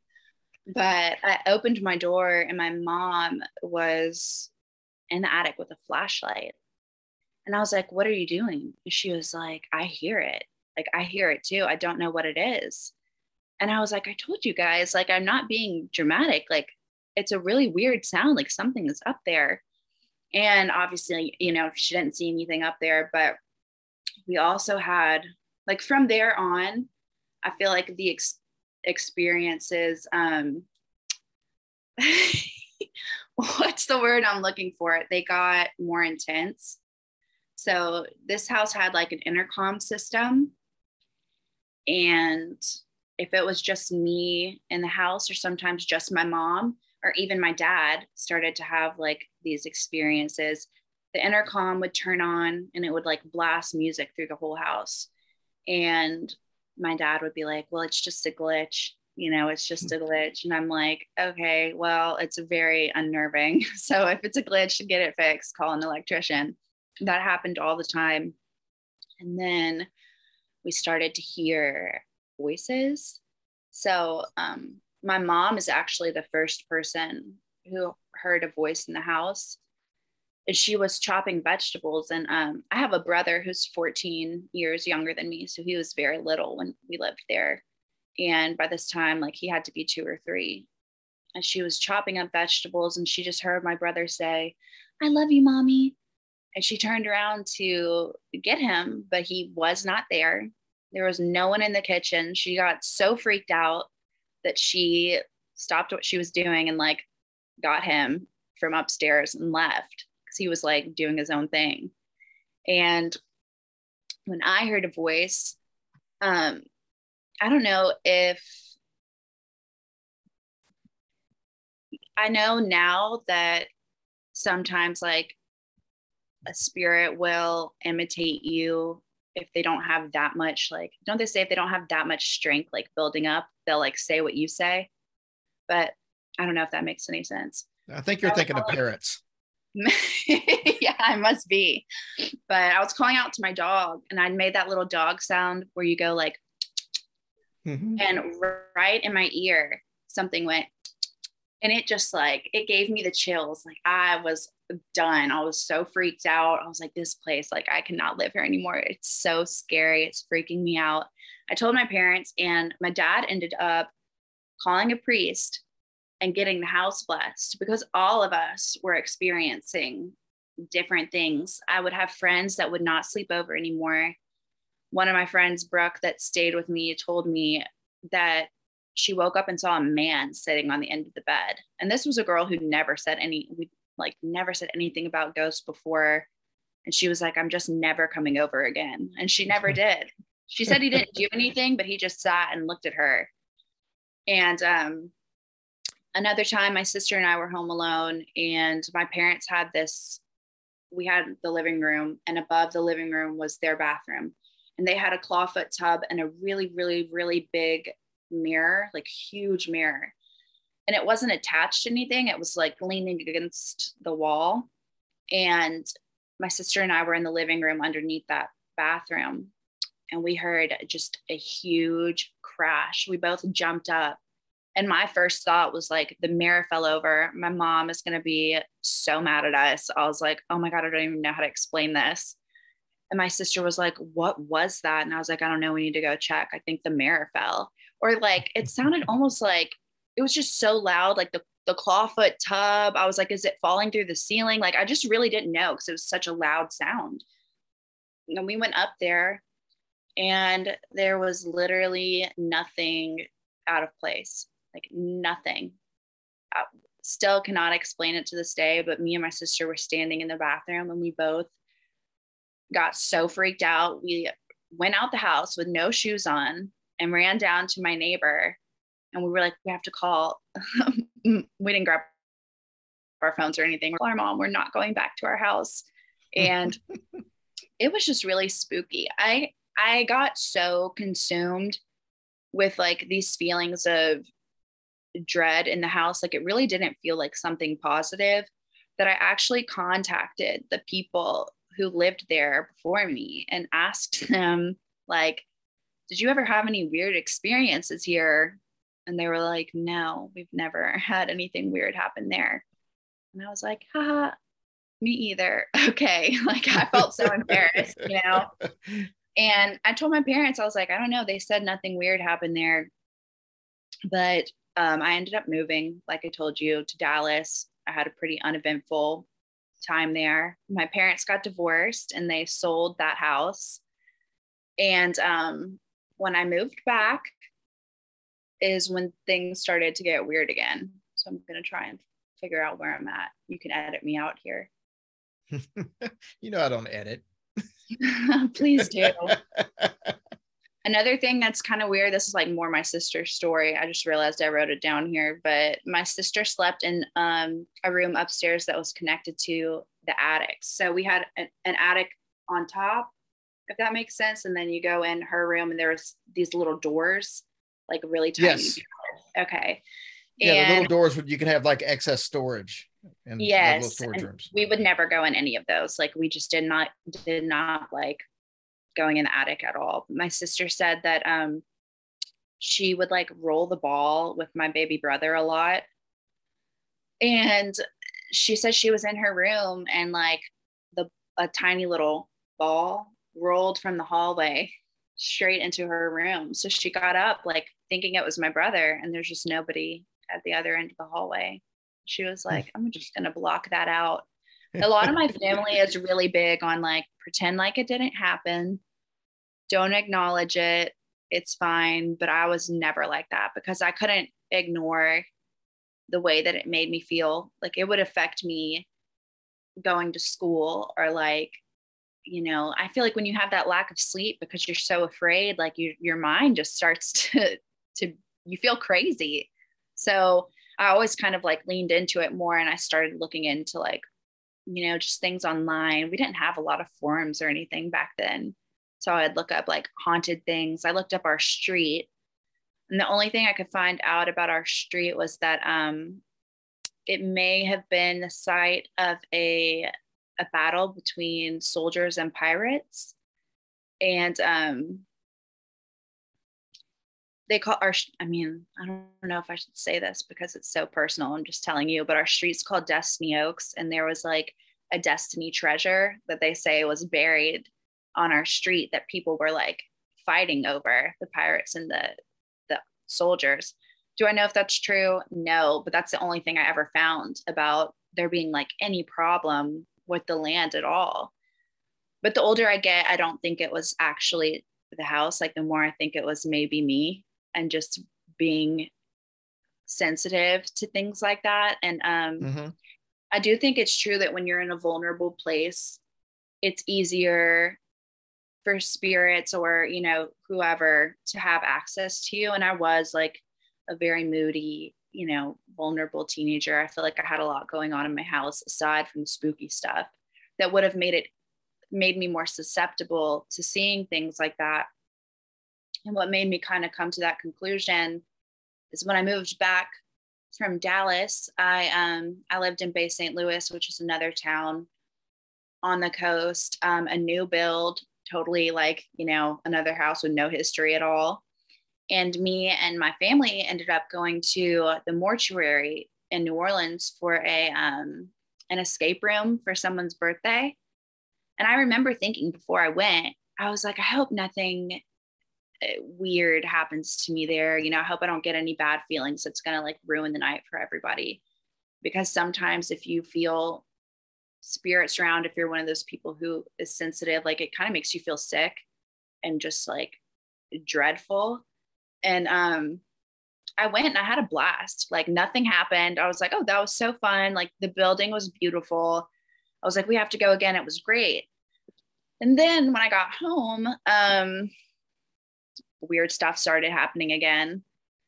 But I opened my door and my mom was in the attic with a flashlight. And I was like, what are you doing? And she was like, I hear it. Like, I hear it too. I don't know what it is. And I was like, I told you guys, like, I'm not being dramatic. Like, it's a really weird sound. Like something is up there. And obviously, you know, she didn't see anything up there, but we also had, like, from there on, I feel like the ex- experiences, um, what's the word I'm looking for? They got more intense. So this house had like an intercom system. And if it was just me in the house, or sometimes just my mom, or even my dad started to have like these experiences, the intercom would turn on and it would like blast music through the whole house. And my dad would be like, well, it's just a glitch. You know, it's just a glitch. And I'm like, okay, well, it's very unnerving. So if it's a glitch, get it fixed, call an electrician. That happened all the time. And then we started to hear voices. So um, my mom is actually the first person who heard a voice in the house. And she was chopping vegetables. And um, I have a brother who's fourteen years younger than me. So he was very little when we lived there. And by this time, like, he had to be two or three. And she was chopping up vegetables. And she just heard my brother say, I love you, mommy. And she turned around to get him, but he was not there. There was no one in the kitchen. She got so freaked out that she stopped what she was doing and like got him from upstairs and left because he was like doing his own thing. And when I heard a voice, um, I don't know if, I know now that sometimes like a spirit will imitate you if they don't have that much, like, don't they say if they don't have that much strength, like building up, they'll like say what you say. But I don't know if that makes any sense. I think you're thinking of parrots. Yeah, I must be. But I was calling out to my dog, and I made that little dog sound where you go like, mm-hmm. and right in my ear, something went, and it just like, it gave me the chills. Like I was done. I was so freaked out. I was like, this place, like I cannot live here anymore. It's so scary. It's freaking me out. I told my parents, and my dad ended up calling a priest and getting the house blessed, because all of us were experiencing different things. I would have friends that would not sleep over anymore. One of my friends, Brooke, that stayed with me, told me that she woke up and saw a man sitting on the end of the bed. And this was a girl who never said any, we like never said anything about ghosts before. And she was like, I'm just never coming over again. And she never did. She said he didn't do anything, but he just sat and looked at her. And um, another time, my sister and I were home alone, and my parents had this, we had the living room, and above the living room was their bathroom. And they had a clawfoot tub and a really, really, really big mirror, like huge mirror. And it wasn't attached to anything. It was like leaning against the wall. And my sister and I were in the living room underneath that bathroom. And we heard just a huge crash. We both jumped up. And my first thought was like, the mirror fell over. My mom is going to be so mad at us. I was like, oh my God, I don't even know how to explain this. And my sister was like, what was that? And I was like, I don't know. We need to go check. I think the mirror fell. Or like, it sounded almost like, it was just so loud, like the, the clawfoot tub. I was like, is it falling through the ceiling? Like, I just really didn't know, because it was such a loud sound. And we went up there, and there was literally nothing out of place, like nothing. I still cannot explain it to this day, but me and my sister were standing in the bathroom, and we both got so freaked out. We went out the house with no shoes on and ran down to my neighbor, and we were like, we have to call. We didn't grab our phones or anything. Our mom, we're not going back to our house. And it was just really spooky. I I got so consumed with like these feelings of dread in the house. Like it really didn't feel like something positive, that I actually contacted the people who lived there before me and asked them, like, did you ever have any weird experiences here? And they were like, no, we've never had anything weird happen there. And I was like, haha, me either. Okay. Like I felt so embarrassed, you know? And I told my parents, I was like, I don't know. They said nothing weird happened there. But um, I ended up moving, like I told you, to Dallas. I had a pretty uneventful time there. My parents got divorced, and they sold that house. And um, when I moved back is when things started to get weird again. So I'm going to try and figure out where I'm at. You can edit me out here. You know, I don't edit. Please do. Another thing that's kind of weird, this is like more my sister's story. I just realized I wrote it down here, but my sister slept in um, a room upstairs that was connected to the attic. So we had an, an attic on top, if that makes sense. And then you go in her room, and there was these little doors, like really tiny. Yes. Okay. Yeah, and, the little doors where you can have like excess storage. And yes. Little storage rooms. We would never go in any of those. Like we just did not, did not like going in the attic at all. My sister said that um, she would like roll the ball with my baby brother a lot. And she said she was in her room, and like the a tiny little ball rolled from the hallway straight into her room. So she got up like thinking it was my brother, and there's just nobody at the other end of the hallway. She was like, I'm just going to block that out. A lot of my family is really big on like, pretend like it didn't happen. Don't acknowledge it. It's fine. But I was never like that, because I couldn't ignore the way that it made me feel. Like it would affect me going to school, or like, you know, I feel like when you have that lack of sleep because you're so afraid, like you, your mind just starts to, to, you feel crazy. So I always kind of like leaned into it more, and I started looking into like, you know, just things online. We didn't have a lot of forums or anything back then. So I'd look up like haunted things. I looked up our street, and the only thing I could find out about our street was that um, it may have been the site of a, a battle between soldiers and pirates. And um, they call our, I mean, I don't know if I should say this because it's so personal. I'm just telling you, but our street's called Destiny Oaks. And there was like a Destiny treasure that they say was buried on our street that people were like fighting over, the pirates and the, the soldiers. Do I know if that's true? No, but that's the only thing I ever found about there being like any problem with the land at all. But the older I get, I don't think it was actually the house. Like the more I think it was maybe me and just being sensitive to things like that. And um, mm-hmm. I do think it's true that when you're in a vulnerable place, it's easier for spirits or, you know, whoever to have access to you. And I was like a very moody, you know, vulnerable teenager. I feel like I had a lot going on in my house aside from the spooky stuff that would have made it, made me more susceptible to seeing things like that. And what made me kind of come to that conclusion is when I moved back from Dallas, I um I lived in Bay Saint Louis, which is another town on the coast, um, a new build, totally like, you know, another house with no history at all. And me and my family ended up going to the mortuary in New Orleans for a um, an escape room for someone's birthday. And I remember thinking before I went, I was like, I hope nothing weird happens to me there. You know, I hope I don't get any bad feelings that's going to like ruin the night for everybody. Because sometimes if you feel spirits around, if you're one of those people who is sensitive, like it kind of makes you feel sick and just like dreadful. And um, I went and I had a blast. Like nothing happened. I was like, oh, that was so fun. Like the building was beautiful. I was like, we have to go again. It was great. And then when I got home, um, weird stuff started happening again.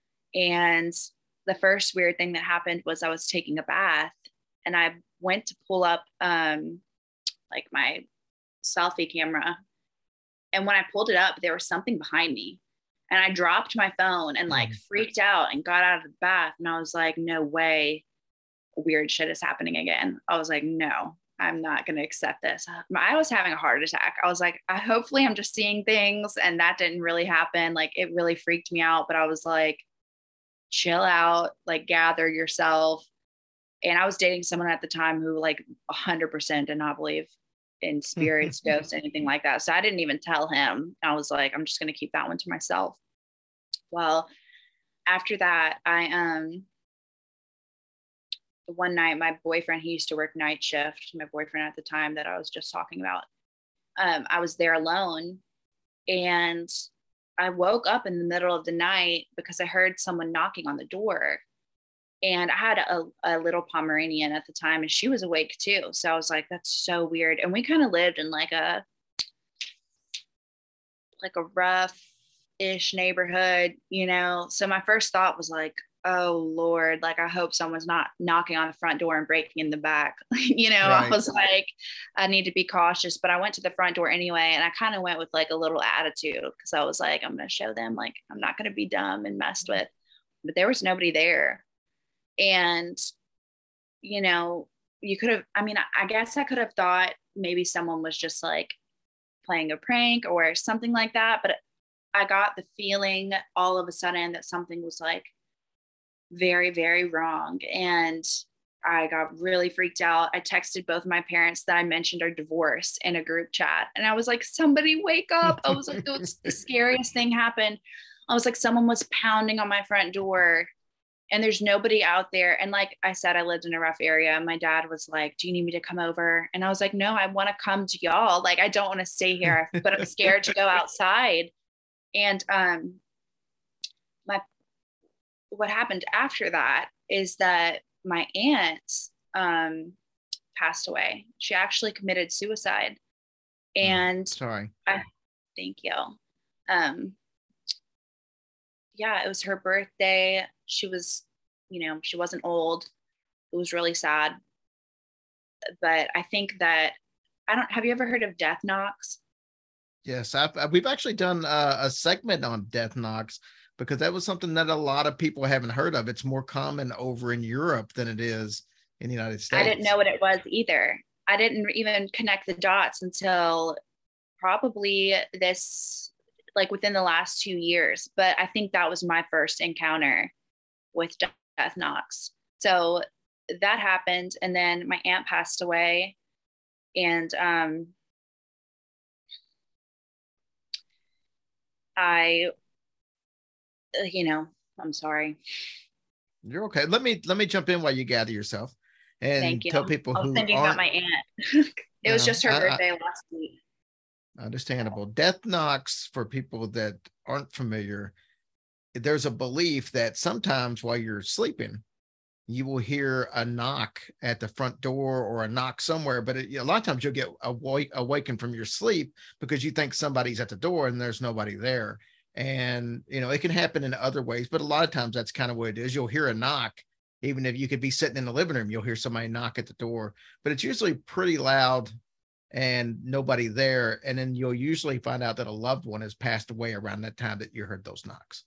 And the first weird thing that happened was I was taking a bath and I went to pull up um, like my selfie camera. And when I pulled it up, there was something behind me. And I dropped my phone and like freaked out and got out of the bath. And I was like, no way, weird shit is happening again. I was like, no, I'm not going to accept this. I was having a heart attack. I was like, I, hopefully I'm just seeing things. And that didn't really happen. Like it really freaked me out, but I was like, chill out, like gather yourself. And I was dating someone at the time who like a hundred percent did not believe in spirits, ghosts, anything like that. So I didn't even tell him. I was like, I'm just going to keep that one to myself. Well, after that, I, um, one night, my boyfriend, he used to work night shift, my boyfriend at the time that I was just talking about, um, I was there alone and I woke up in the middle of the night because I heard someone knocking on the door. And I had a, a little Pomeranian at the time and she was awake too. So I was like, that's so weird. And we kind of lived in like a, like a rough-ish neighborhood, you know? So my first thought was like, oh Lord, like I hope someone's not knocking on the front door and breaking in the back. you know, right. I was like, I need to be cautious, but I went to the front door anyway. And I kind of went with like a little attitude because I was like, I'm going to show them like, I'm not going to be dumb and messed with, but there was nobody there. And, you know, you could have, I mean, I guess I could have thought maybe someone was just like playing a prank or something like that. But I got the feeling all of a sudden that something was like very, very wrong. And I got really freaked out. I texted both my parents that I mentioned our divorce in a group chat. And I was like, somebody wake up. I was like, it's the scariest thing happened. I was like, someone was pounding on my front door. And there's nobody out there. And like I said, I lived in a rough area. My dad was like, do you need me to come over? And I was like, no, I want to come to y'all. Like, I don't want to stay here, but I'm scared to go outside. And um, my, what happened after that is that my aunt um, passed away. She actually committed suicide. And Sorry. I, thank you. Um, yeah, it was her birthday. She was, you know, she wasn't old. It was really sad. But I think that, I don't, have you ever heard of death knocks? Yes, I've, I've- we've actually done uh, a segment on death knocks because that was something that a lot of people haven't heard of. It's more common over in Europe than it is in the United States. I didn't know what it was either. I didn't even connect the dots until probably this, like within the last two years. But I think that was my first encounter with death knocks. So that happened. And then my aunt passed away. And um, I, you know, I'm sorry. You're okay. Let me let me jump in while you gather yourself and Thank you. tell people I was who thinking aren't. about my aunt. It was No, just her I- I- birthday last week. Understandable. Death knocks, for people that aren't familiar, there's a belief that sometimes while you're sleeping, you will hear a knock at the front door or a knock somewhere, but it, a lot of times you'll get awake, awakened from your sleep because you think somebody's at the door and there's nobody there. And, you know, it can happen in other ways, but a lot of times that's kind of what it is. You'll hear a knock, even if you could be sitting in the living room, you'll hear somebody knock at the door, but it's usually pretty loud and nobody there. And then you'll usually find out that a loved one has passed away around that time that you heard those knocks.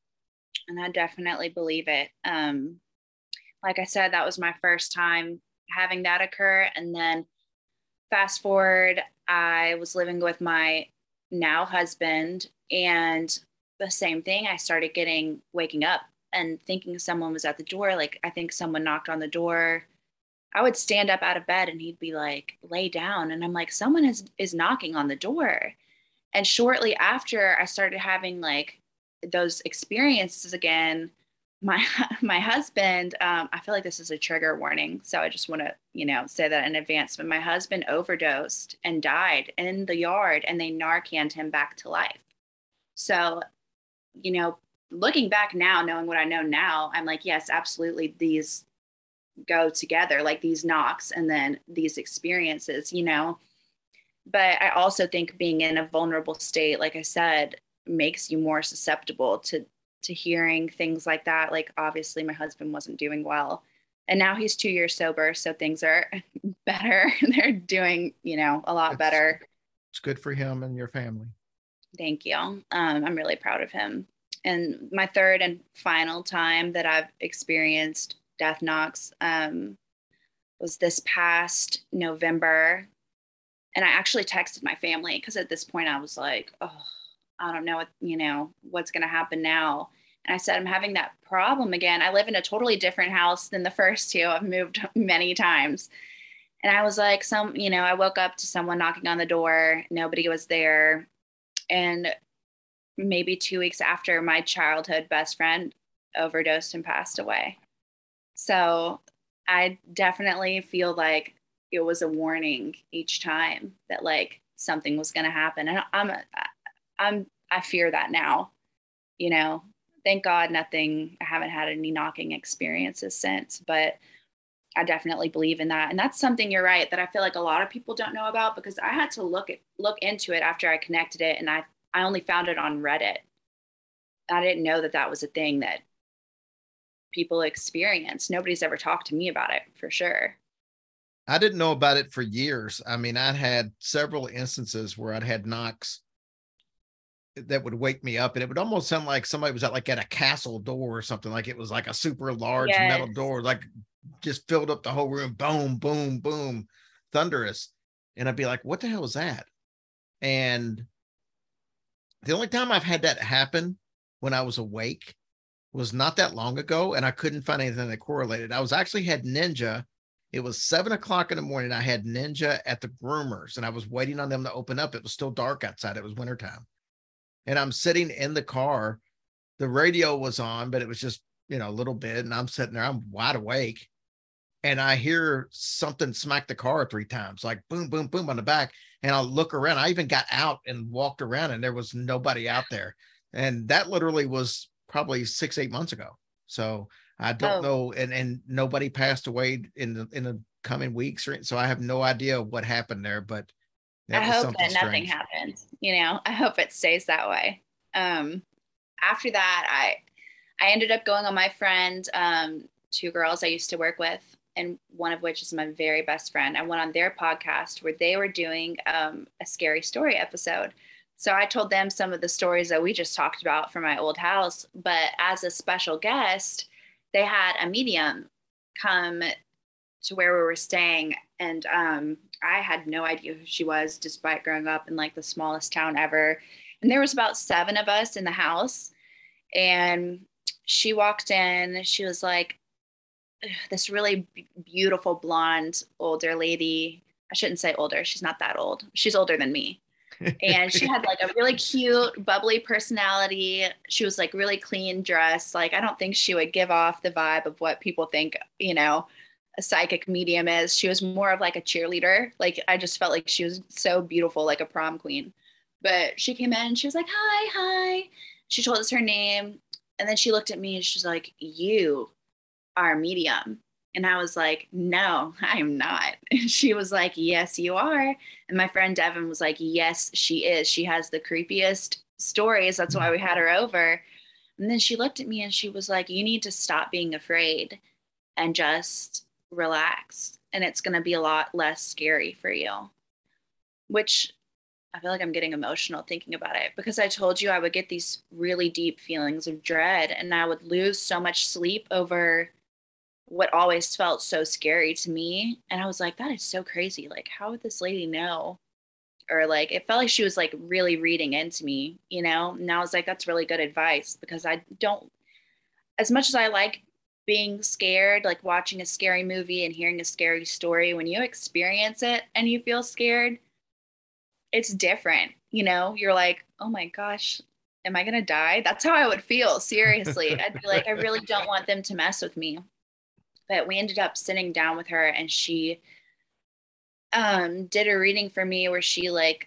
And I definitely believe it. Um, like I said, that was my first time having that occur. And then fast forward, I was living with my now husband, and the same thing. I started getting, waking up and thinking someone was at the door. Like, I think someone knocked on the door. I would stand up out of bed and he'd be like, lay down. And I'm like, someone is, is knocking on the door. And shortly after, I started having like those experiences again. My, my husband, um, I feel like this is a trigger warning. So I just want to, you know, say that in advance, but my husband overdosed and died in the yard, and they Narcaned him back to life. So, you know, looking back now, knowing what I know now, I'm like, yes, absolutely. These go together, like these knocks and then these experiences, you know. But I also think being in a vulnerable state, like I said, makes you more susceptible to to hearing things like that. Like, obviously my husband wasn't doing well, and now he's two years sober, so things are better. They're doing, you know, a lot It's, better. It's good for him and your family. Thank you. Um, I'm really proud of him. And my third and final time that I've experienced death knocks um, was this past November. And I actually texted my family because at this point I was like, oh, I don't know what, you know, what's going to happen now. And I said, I'm having that problem again. I live in a totally different house than the first two. I've moved many times. And I was like, some, you know, I woke up to someone knocking on the door. Nobody was there. And maybe two weeks after, my childhood best friend overdosed and passed away. So I definitely feel like it was a warning each time that like something was going to happen. And I'm, I'm, I fear that now, you know, thank God nothing, I haven't had any knocking experiences since, but I definitely believe in that. And that's something, you're right, that I feel like a lot of people don't know about, because I had to look at, look into it after I connected it. And I, I only found it on Reddit. I didn't know that that was a thing that people experience. Nobody's ever talked to me about it, for sure. I didn't know about it for years. I mean, I'd had several instances where I'd had knocks that would wake me up, and it would almost sound like somebody was at like at a castle door or something. Like it was like a super large Yes. metal door, like just filled up the whole room. Boom, boom, boom, thunderous. And I'd be like, what the hell is that? And the only time I've had that happen when I was awake was not that long ago, and I couldn't find anything that correlated. I was actually had Ninja. It was seven o'clock in the morning. I had Ninja at the groomers, and I was waiting on them to open up. It was still dark outside. It was wintertime. And I'm sitting in the car. The radio was on, but it was just, you know, a little bit. And I'm sitting there, I'm wide awake. And I hear something smack the car three times, like boom, boom, boom on the back. And I'll look around. I even got out and walked around, and there was nobody out there. And that literally was probably six, eight months ago. So I don't Oh. know. And, and nobody passed away in the, in the coming weeks. Or, so I have no idea what happened there, but That I was hope something that nothing strange. happens. You know, I hope it stays that way. Um, after that, I I ended up going on my friend, um, two girls I used to work with, and one of which is my very best friend. I went on their podcast where they were doing um, a scary story episode. So I told them some of the stories that we just talked about from my old house. But as a special guest, they had a medium come to where we were staying. And um, I had no idea who she was, despite growing up in like the smallest town ever. And there was about seven of us in the house. And she walked in, she was like this really b- beautiful blonde older lady. I shouldn't say older. She's not that old. She's older than me. And she had like a really cute, bubbly personality. She was like really clean dressed. Like, I don't think she would give off the vibe of what people think, you know, a psychic medium is. She was more of like a cheerleader. Like, I just felt like she was so beautiful, like a prom queen. But she came in and she was like, hi, hi. She told us her name. And then she looked at me and she's like, you are a medium. And I was like, no, I am not. And she was like, yes, you are. And my friend Devin was like, yes, she is. She has the creepiest stories. That's why we had her over. And then she looked at me and she was like, you need to stop being afraid and just relax. And it's going to be a lot less scary for you. Which I feel like I'm getting emotional thinking about it, because I told you I would get these really deep feelings of dread and I would lose so much sleep over what always felt so scary to me. And I was like, that is so crazy. Like, how would this lady know? Or like, it felt like she was like really reading into me, you know? And I was like, that's really good advice, because I don't, as much as I like being scared, like watching a scary movie and hearing a scary story, when you experience it and you feel scared, it's different. You know, you're like, oh my gosh, am I going to die? That's how I would feel. Seriously. I'd be like, I really don't want them to mess with me. But we ended up sitting down with her and she um, did a reading for me where she like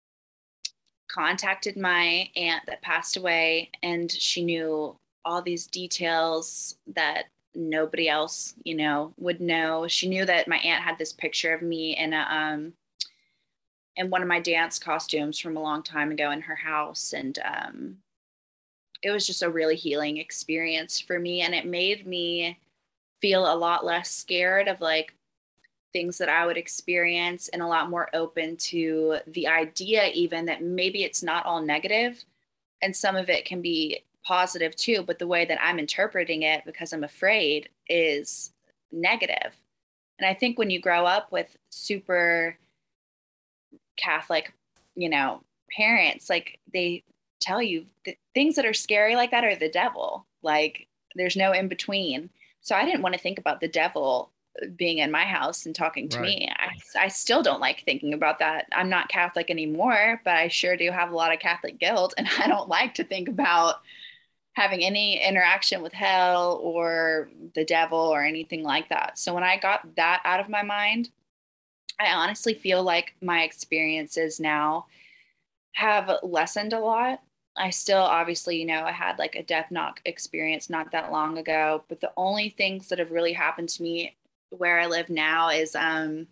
contacted my aunt that passed away, and she knew all these details that nobody else, you know, would know. She knew that my aunt had this picture of me in a, um, in one of my dance costumes from a long time ago in her house. And um, it was just a really healing experience for me. And it made me feel a lot less scared of like things that I would experience, and a lot more open to the idea even that maybe it's not all negative and some of it can be positive too, but the way that I'm interpreting it because I'm afraid is negative. And I think when you grow up with super Catholic, you know, parents, like they tell you that things that are scary like that are the devil. Like there's no in between. So I didn't want to think about the devil being in my house and talking to Right. me. I, I still don't like thinking about that. I'm not Catholic anymore, but I sure do have a lot of Catholic guilt. And I don't like to think about having any interaction with hell or the devil or anything like that. So when I got that out of my mind, I honestly feel like my experiences now have lessened a lot. I still obviously, you know, I had like a death knock experience not that long ago, but the only things that have really happened to me where I live now is um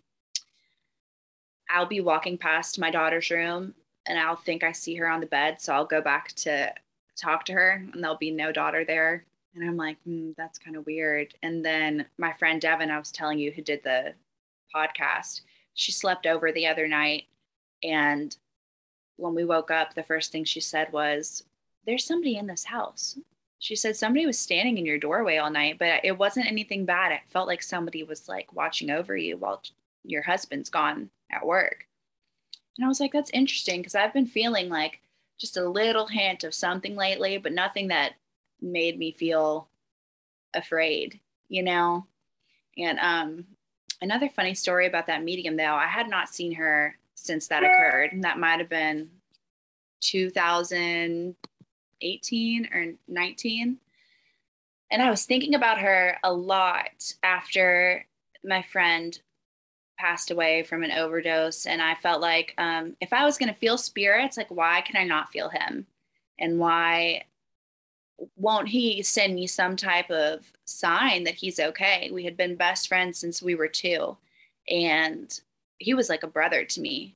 I'll be walking past my daughter's room and I'll think I see her on the bed, so I'll go back to talk to her and there'll be no daughter there, and I'm like, mm, that's kind of weird. And then my friend Devin, I was telling you, who did the podcast, she slept over the other night, and when we woke up, the first thing she said was, there's somebody in this house. She said somebody was standing in your doorway all night, but it wasn't anything bad. It felt like somebody was like watching over you while your husband's gone at work. And I was like, that's interesting, because I've been feeling like just a little hint of something lately, but nothing that made me feel afraid, you know? And um, another funny story about that medium, though, I had not seen her since that occurred. And that might have been two thousand eighteen or nineteen. And I was thinking about her a lot after my friend passed away from an overdose. And I felt like um, if I was going to feel spirits, like, why can I not feel him? And why won't he send me some type of sign that he's okay? We had been best friends since we were two. And he was like a brother to me.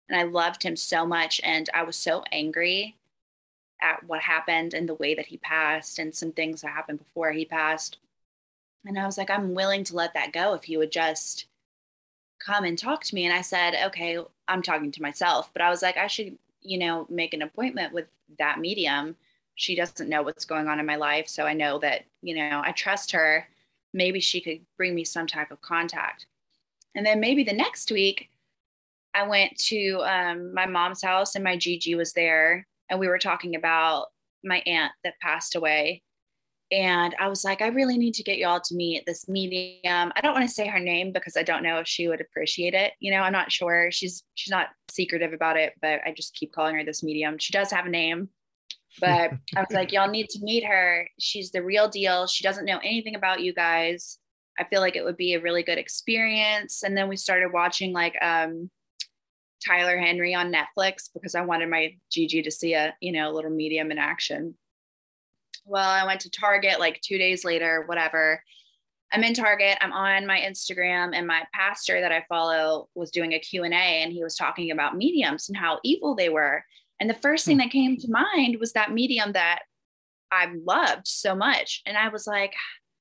and I loved him so much. And I was so angry at what happened and the way that he passed and some things that happened before he passed. And I was like, I'm willing to let that go if he would just come and talk to me. And I said, okay, I'm talking to myself, but I was like, I should, you know, make an appointment with that medium. She doesn't know what's going on in my life. So I know that, you know, I trust her. Maybe she could bring me some type of contact. And then maybe the next week I went to um, my mom's house and my Gigi was there. And we were talking about my aunt that passed away. And I was like, I really need to get y'all to meet this medium. I don't want to say her name because I don't know if she would appreciate it. You know, I'm not sure. She's she's not secretive about it, but I just keep calling her this medium. She does have a name, but I was like, y'all need to meet her. She's the real deal. She doesn't know anything about you guys. I feel like it would be a really good experience. And then we started watching like um, Tyler Henry on Netflix because I wanted my Gigi to see a, you know, little medium in action. Well, I went to Target like two days later, whatever. I'm in Target. I'm on my Instagram and my pastor that I follow was doing a Q and A and he was talking about mediums and how evil they were. And the first thing that came to mind was that medium that I loved so much. And I was like,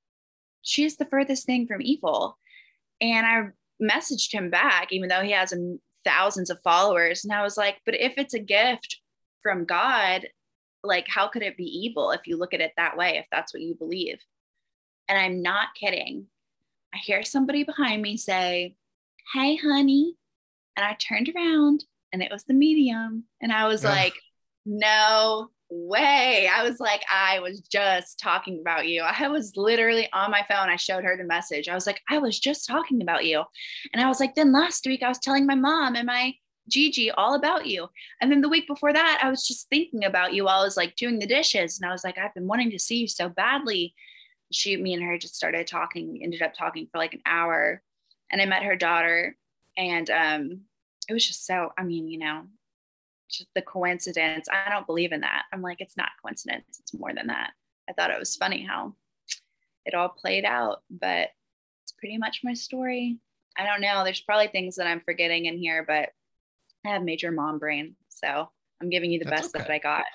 she's the furthest thing from evil. And I messaged him back, even though he has thousands of followers. And I was like, but if it's a gift from God, like, how could it be evil if you look at it that way, if that's what you believe? And I'm not kidding. I hear somebody behind me say, hey, honey. And I turned around and it was the medium. And I was like, no way. I was like, I was just talking about you. I was literally on my phone. I showed her the message. I was like, I was just talking about you. And I was like, then last week I was telling my mom and my Gigi all about you. And then the week before that, I was just thinking about you while I was like doing the dishes. And I was like, I've been wanting to see you so badly. She, me and her just started talking. We ended up talking for like an hour. And I met her daughter. And um, it was just so, I mean, you know, just the coincidence. I don't believe in that. I'm like, it's not coincidence. It's more than that. I thought it was funny how it all played out, but it's pretty much my story. I don't know. There's probably things that I'm forgetting in here, but I have major mom brain, so I'm giving you the That's best okay. that I got.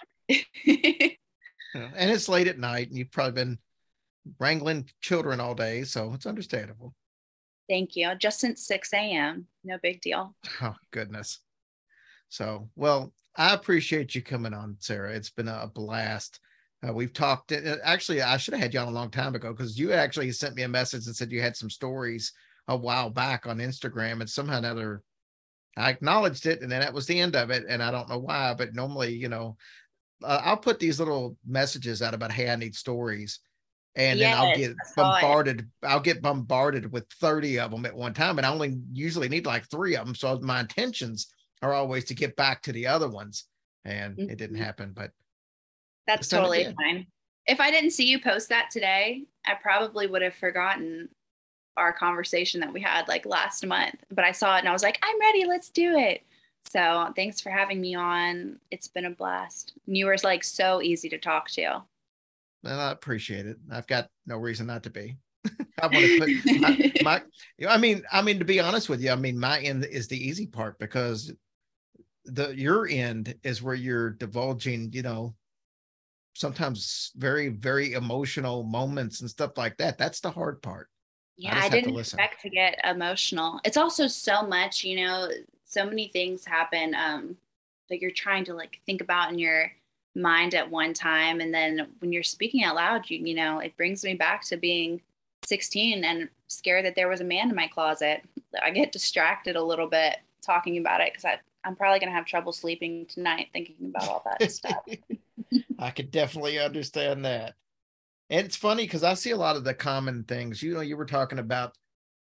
Yeah, and it's late at night, and you've probably been wrangling children all day, so it's understandable. Thank you. Just since six a.m. No big deal. Oh, goodness. So, well, I appreciate you coming on, Sarah. It's been a blast. Uh, we've talked. Uh, actually, I should have had you on a long time ago because you actually sent me a message and said you had some stories a while back on Instagram, and somehow or another, I acknowledged it, and then that was the end of it. And I don't know why, but normally, you know, uh, I'll put these little messages out about, hey, I need stories. And yes, then I'll get bombarded. I'll get bombarded with thirty of them at one time. And I only usually need like three of them. So my intentions are always to get back to the other ones. And mm-hmm. it didn't happen, but that's totally fine. If I didn't see you post that today, I probably would have forgotten our conversation that we had like last month, but I saw it and I was like, I'm ready. Let's do it. So thanks for having me on. It's been a blast. You were like so easy to talk to. Well, I appreciate it. I've got no reason not to be. I want to put my, my, I mean, I mean, to be honest with you, I mean, my end is the easy part because the, your end is where you're divulging, you know, sometimes very, very emotional moments and stuff like that. That's the hard part. Yeah, I, I didn't expect to get emotional. It's also so much, you know, so many things happen um, that you're trying to like think about in your mind at one time. And then when you're speaking out loud, you, you know, it brings me back to being sixteen and scared that there was a man in my closet. I get distracted a little bit talking about it because I'm probably going to have trouble sleeping tonight thinking about all that stuff. I could definitely understand that. And it's funny because I see a lot of the common things. You know, you were talking about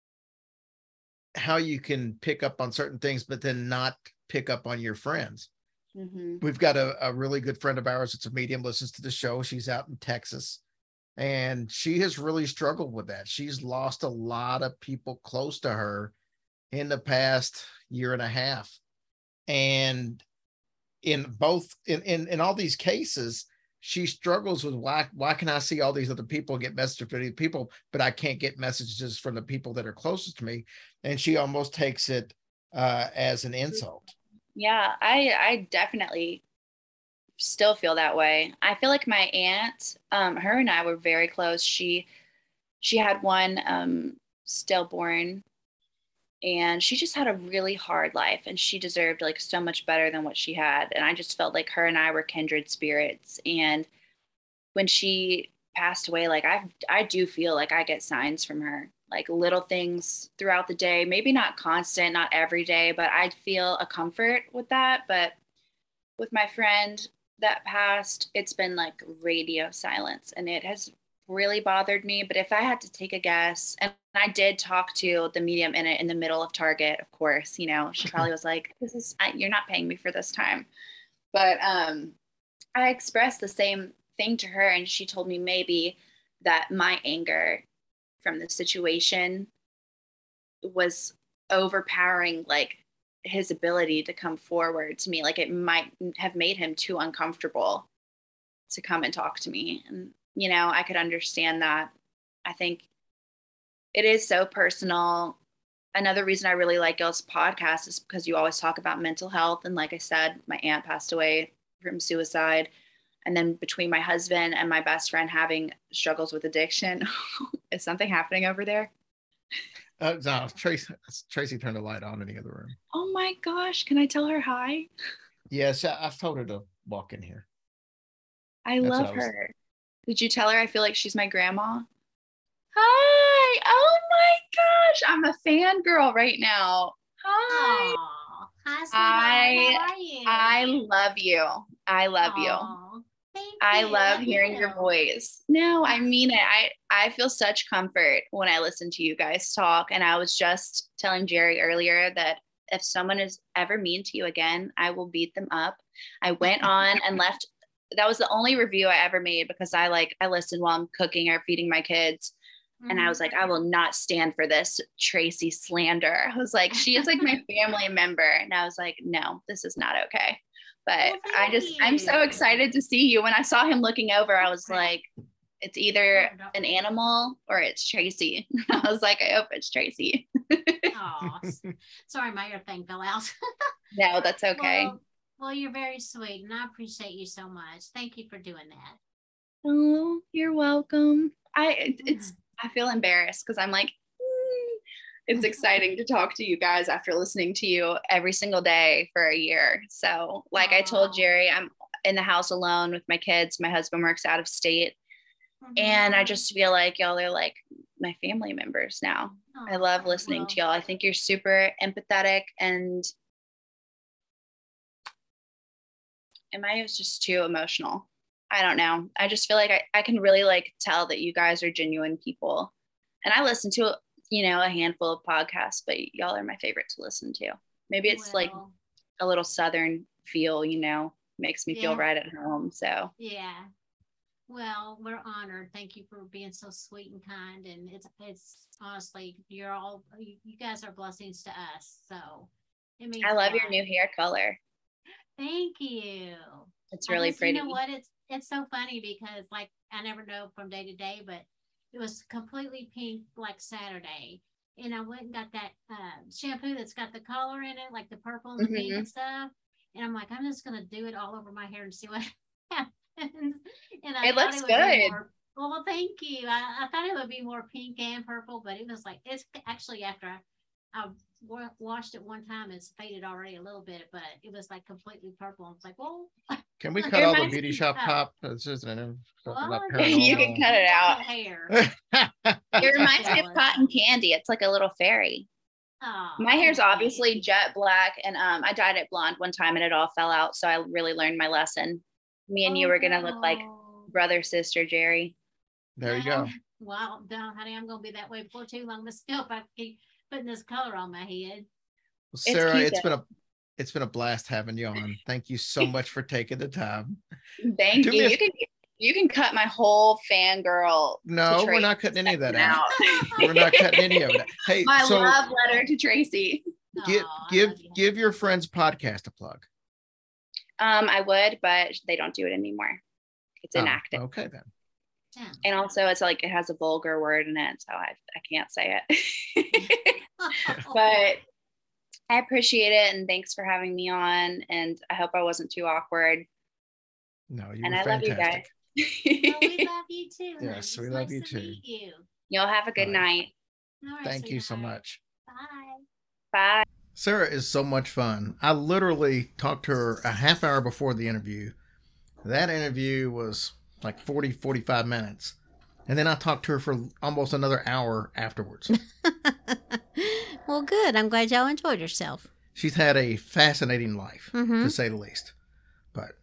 how you can pick up on certain things, but then not pick up on your friends. Mm-hmm. We've got a, a really good friend of ours. It's a medium, listens to the show. She's out in Texas, and she has really struggled with that. She's lost a lot of people close to her in the past year and a half. And in both, in, in, in all these cases, she struggles with why, why can I see all these other people get messages from these people, but I can't get messages from the people that are closest to me. And she almost takes it uh, as an insult. Yeah, I I definitely still feel that way. I feel like my aunt, um, her and I were very close. She she had one um stillborn, and she just had a really hard life, and she deserved like so much better than what she had. And I just felt like her and I were kindred spirits. And when she passed away, like I I do feel like I get signs from her, like little things throughout the day, maybe not constant, not every day, but I feel a comfort with that. But with my friend that passed, it's been like radio silence, and it has really bothered me. But if I had to take a guess, and I did talk to the medium in it in the middle of Target, of course, you know, she probably was like, this is, you're not paying me for this time. But um, I expressed the same thing to her, and she told me maybe that my anger from the situation was overpowering like his ability to come forward to me. Like it might have made him too uncomfortable to come and talk to me. And, you know, I could understand that. I think it is so personal. Another reason I really like y'all's podcast is because you always talk about mental health. And like I said, my aunt passed away from suicide. And then between my husband and my best friend having struggles with addiction, is something happening over there? Uh, no, Tracy, Tracy turned the light on in the other room. Oh my gosh. Can I tell her hi? Yes, I, I've told her to walk in here. I That's love what I was- her. Did you tell her I feel like she's my grandma? Hi. Oh my gosh. I'm a fangirl right now. Hi. Aw. Hi, sweetheart. I- How are you? I love you. I love you. Aw, thank I you. love I hearing your do. voice. No, I mean it. I, I feel such comfort when I listen to you guys talk. And I was just telling Jerry earlier that if someone is ever mean to you again, I will beat them up. I went on and left. That was the only review I ever made because I like, I listened while I'm cooking or feeding my kids. And I was like, I will not stand for this Tracy slander. I was like, she is like my family member. And I was like, no, this is not okay. But Well, I thank just, I'm so you. excited to see you. When I saw him looking over, I was Okay. like, it's either an animal or it's Tracy. I was like, I hope it's Tracy. Aw, s- sorry, my ear thing fell out. No, that's okay. Well, well, you're very sweet, and I appreciate you so much. Thank you for doing that. Oh, you're welcome. I, it- it's, I feel embarrassed because I'm like, mm. It's exciting to talk to you guys after listening to you every single day for a year. So like I told Aw. Jerry, I'm in the house alone with my kids. My husband works out of state. And I just feel like y'all are like my family members now. I love Aw, listening well, to y'all. I think you're super empathetic, and am I was just too emotional? I don't know. I just feel like I, I can really like tell that you guys are genuine people. And I listen to, you know, a handful of podcasts, but y'all are my favorite to listen to. Maybe it's like well, a little Southern feel, you know, makes me feel Yeah. right at home. So yeah. Well, we're honored. Thank you for being so sweet and kind. And it's it's honestly, you're all you, you guys are blessings to us. So it means I a love your lot. new hair color. Thank you. It's I really just- pretty. You know what? It's it's so funny because like I never know from day to day, but it was completely pink like Saturday, and I went and got that uh, shampoo that's got the color in it, like the purple and the pink Mhm. and stuff. And I'm like, I'm just gonna do it all over my hair and see what happens. And I It thought looks would be good. more- well, thank you. I, I thought it would be more pink and purple, but it was like it's actually after I, I wa- washed it one time, it's faded already a little bit, but it was like completely purple. I was like, well, Can we It cut all the reminds beauty me shop of- pop? It's just an well, not You can cut it out. Hair. It reminds me of jealous. cotton candy. It's like a little fairy. Aw, My hair's thank obviously you. jet black, and um, I dyed it blonde one time and it all fell out. So I really learned my lesson. Me and you were gonna look like Oh. brother, sister, Jerry. There you go. Well, no, honey, I'm gonna be that way before too long. But still, if I keep putting this color on my head. Well, Sarah, cute, it's though. been a it's been a blast having you on. Thank you so much for taking the time. Thank Do you. me a- You can you can cut my whole fangirl. to No, we're Tracy not cutting any of that section out. We're not cutting any of it out. Hey, My so love letter to Tracy. give Aw, I give love you. give your friend's podcast a plug. Um, I would, but they don't do it anymore. It's Oh, inactive. okay then. Yeah. And also it's like it has a vulgar word in it, so I I can't say it. But I appreciate it, and thanks for having me on. And I hope I wasn't too awkward. No, you and were I fantastic. love you guys. Well, we love you too. Yes, we It's love nice you to too. meet you. Y'all have a good All right. night. All right, Thank you so sweetheart. much. Bye. Bye. Sarah is so much fun. I literally talked to her a half hour before the interview. That interview was like forty, forty-five minutes. And then I talked to her for almost another hour afterwards. Well, good. I'm glad y'all enjoyed yourself. She's had a fascinating life, Mhm. to say the least. But,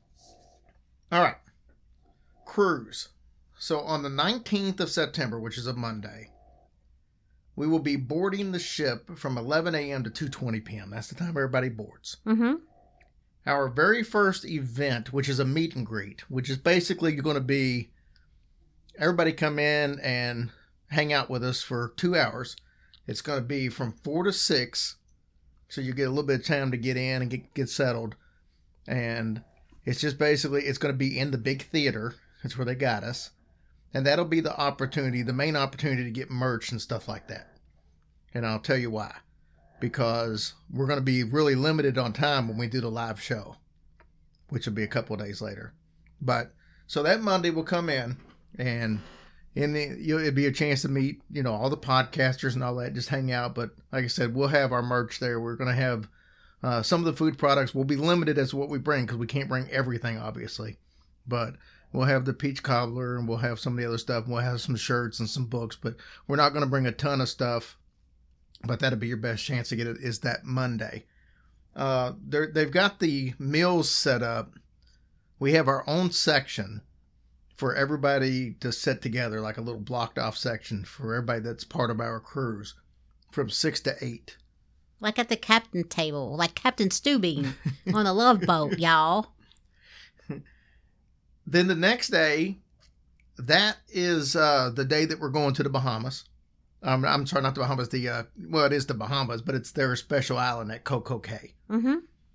all right. Cruise. So on the nineteenth of September, which is a Monday, we will be boarding the ship from eleven a.m. to two twenty p.m. That's the time everybody boards. Mm-hmm. Our very first event, which is a meet and greet, which is basically going to be everybody come in and hang out with us for two hours. It's going to be from four to six, so you get a little bit of time to get in and get, get settled. And it's just basically, it's going to be in the big theater. That's where they got us. And that'll be the opportunity, the main opportunity to get merch and stuff like that. And I'll tell you why. Because we're going to be really limited on time when we do the live show, which will be a couple of days later. But so that Monday we'll come in, and in the you know, it'll be a chance to meet, you know, all the podcasters and all that, just hang out. But like I said, we'll have our merch there. We're going to have uh, some of the food products. We'll be limited as to what we bring because we can't bring everything, obviously. But we'll have the peach cobbler, and we'll have some of the other stuff. And we'll have some shirts and some books, but we're not going to bring a ton of stuff. But that'll be your best chance to get it is that Monday. Uh, they've got the meals set up. We have our own section for everybody to sit together, like a little blocked off section for everybody that's part of our cruise from six to eight. Like at the captain table, like Captain Stewbean on a love boat, y'all. Then the next day, that is uh, the day that we're going to the Bahamas. Um, I'm sorry, not the Bahamas. The uh, well, it is the Bahamas, but it's their special island at Coco Cay. Mm-hmm.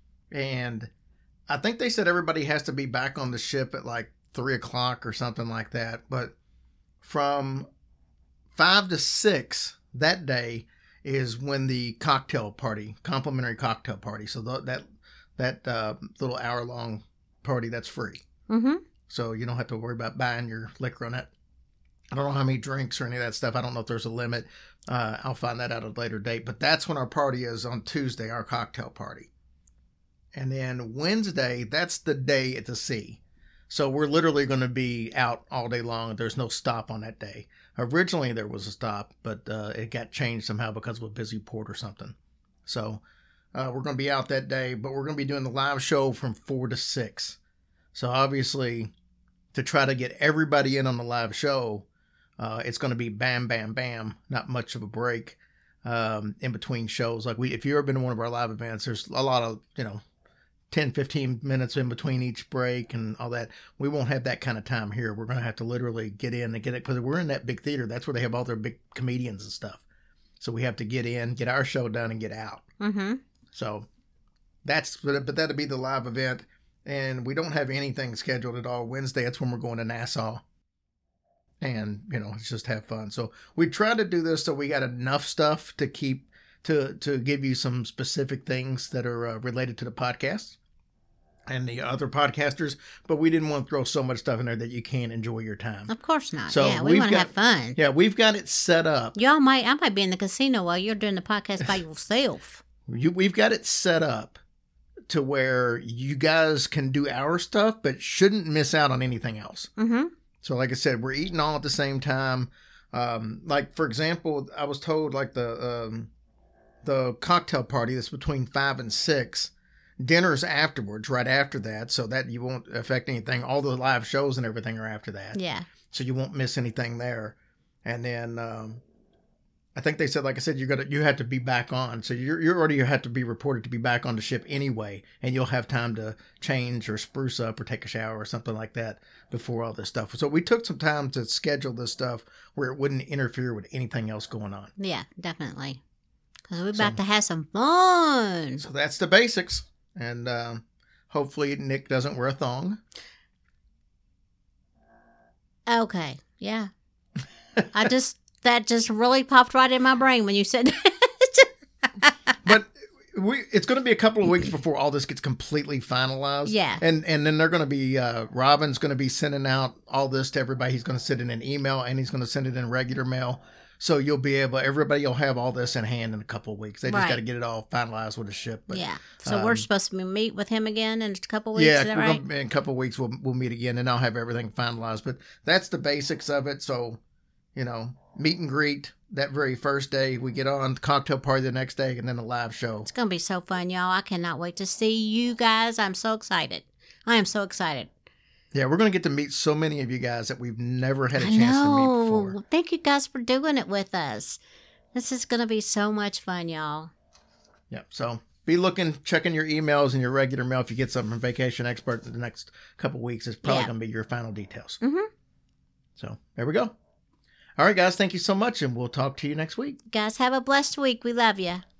And I think they said everybody has to be back on the ship at like three o'clock or something like that. But from five to six that day is when the cocktail party, complimentary cocktail party. So th- that that uh, little hour long party, that's free. Mm-hmm. So you don't have to worry about buying your liquor on that. I don't know how many drinks or any of that stuff. I don't know if there's a limit. Uh, I'll find that out at a later date. But that's when our party is on Tuesday, our cocktail party. And then Wednesday, that's the day at the sea. So we're literally going to be out all day long. There's no stop on that day. Originally, there was a stop, but uh, it got changed somehow because of a busy port or something. So uh, we're going to be out that day, but we're going to be doing the live show from four to six. So obviously, to try to get everybody in on the live show, Uh, it's going to be bam, bam, bam. Not much of a break um, in between shows. Like we, if you've ever been to one of our live events, there's a lot of, you know, ten, fifteen minutes in between each break and all that. We won't have that kind of time here. We're going to have to literally get in and get it because we're in that big theater. That's where they have all their big comedians and stuff. So we have to get in, get our show done, and get out. Mm-hmm. So that's, but, but that'll be the live event. And we don't have anything scheduled at all. Wednesday, that's when we're going to Nassau. And, you know, it's just have fun. So we try to do this so we got enough stuff to keep, to, to give you some specific things that are uh, related to the podcast and the other podcasters. But we didn't want to throw so much stuff in there that you can't enjoy your time. Of course not. So yeah, we we've want to got- have fun. Yeah, we've got it set up. Y'all might, I might be in the casino while you're doing the podcast by yourself. You, we've got it set up to where you guys can do our stuff, but shouldn't miss out on anything else. Mm-hmm. So like I said, we're eating all at the same time. Um, like, for example, I was told like the um, the cocktail party that's between five and six. Dinner's afterwards, right after that, so that you won't affect anything. All the live shows and everything are after that. Yeah. So you won't miss anything there. And then um, I think they said, like I said, you're gonna you have to be back on. So you're you already have to be reported to be back on the ship anyway, and you'll have time to change or spruce up or take a shower or something like that before all this stuff. So we took some time to schedule this stuff where it wouldn't interfere with anything else going on. Yeah, definitely. Because we're about So- to have some fun. So that's the basics, and um, hopefully Nick doesn't wear a thong. Okay, yeah. I just, that just really popped right in my brain when you said that. But we it's going to be a couple of weeks before all this gets completely finalized. Yeah. And and then they're going to be, uh, Robin's going to be sending out all this to everybody. He's going to send it in email and he's going to send it in regular mail. So you'll be able, everybody will have all this in hand in a couple of weeks. They just Right. got to get it all finalized with the ship. But, Yeah. So um, we're supposed to meet with him again in a couple weeks. yeah, Is that we're right? gonna, in a couple of weeks we'll we'll meet again and I'll have everything finalized. But that's the basics of it. So, you know, meet and greet that very first day. We get on, the cocktail party the next day, and then a live show. It's going to be so fun, y'all. I cannot wait to see you guys. I'm so excited. I am so excited. Yeah, we're going to get to meet so many of you guys that we've never had a I chance to meet know. before. Thank you guys for doing it with us. This is going to be so much fun, y'all. Yeah, so be looking, checking your emails and your regular mail. If you get something from Vacation Expert in the next couple weeks, it's probably Yeah. going to be your final details. Mm-hmm. So there we go. All right, guys, thank you so much, and we'll talk to you next week. Guys, have a blessed week. We love you.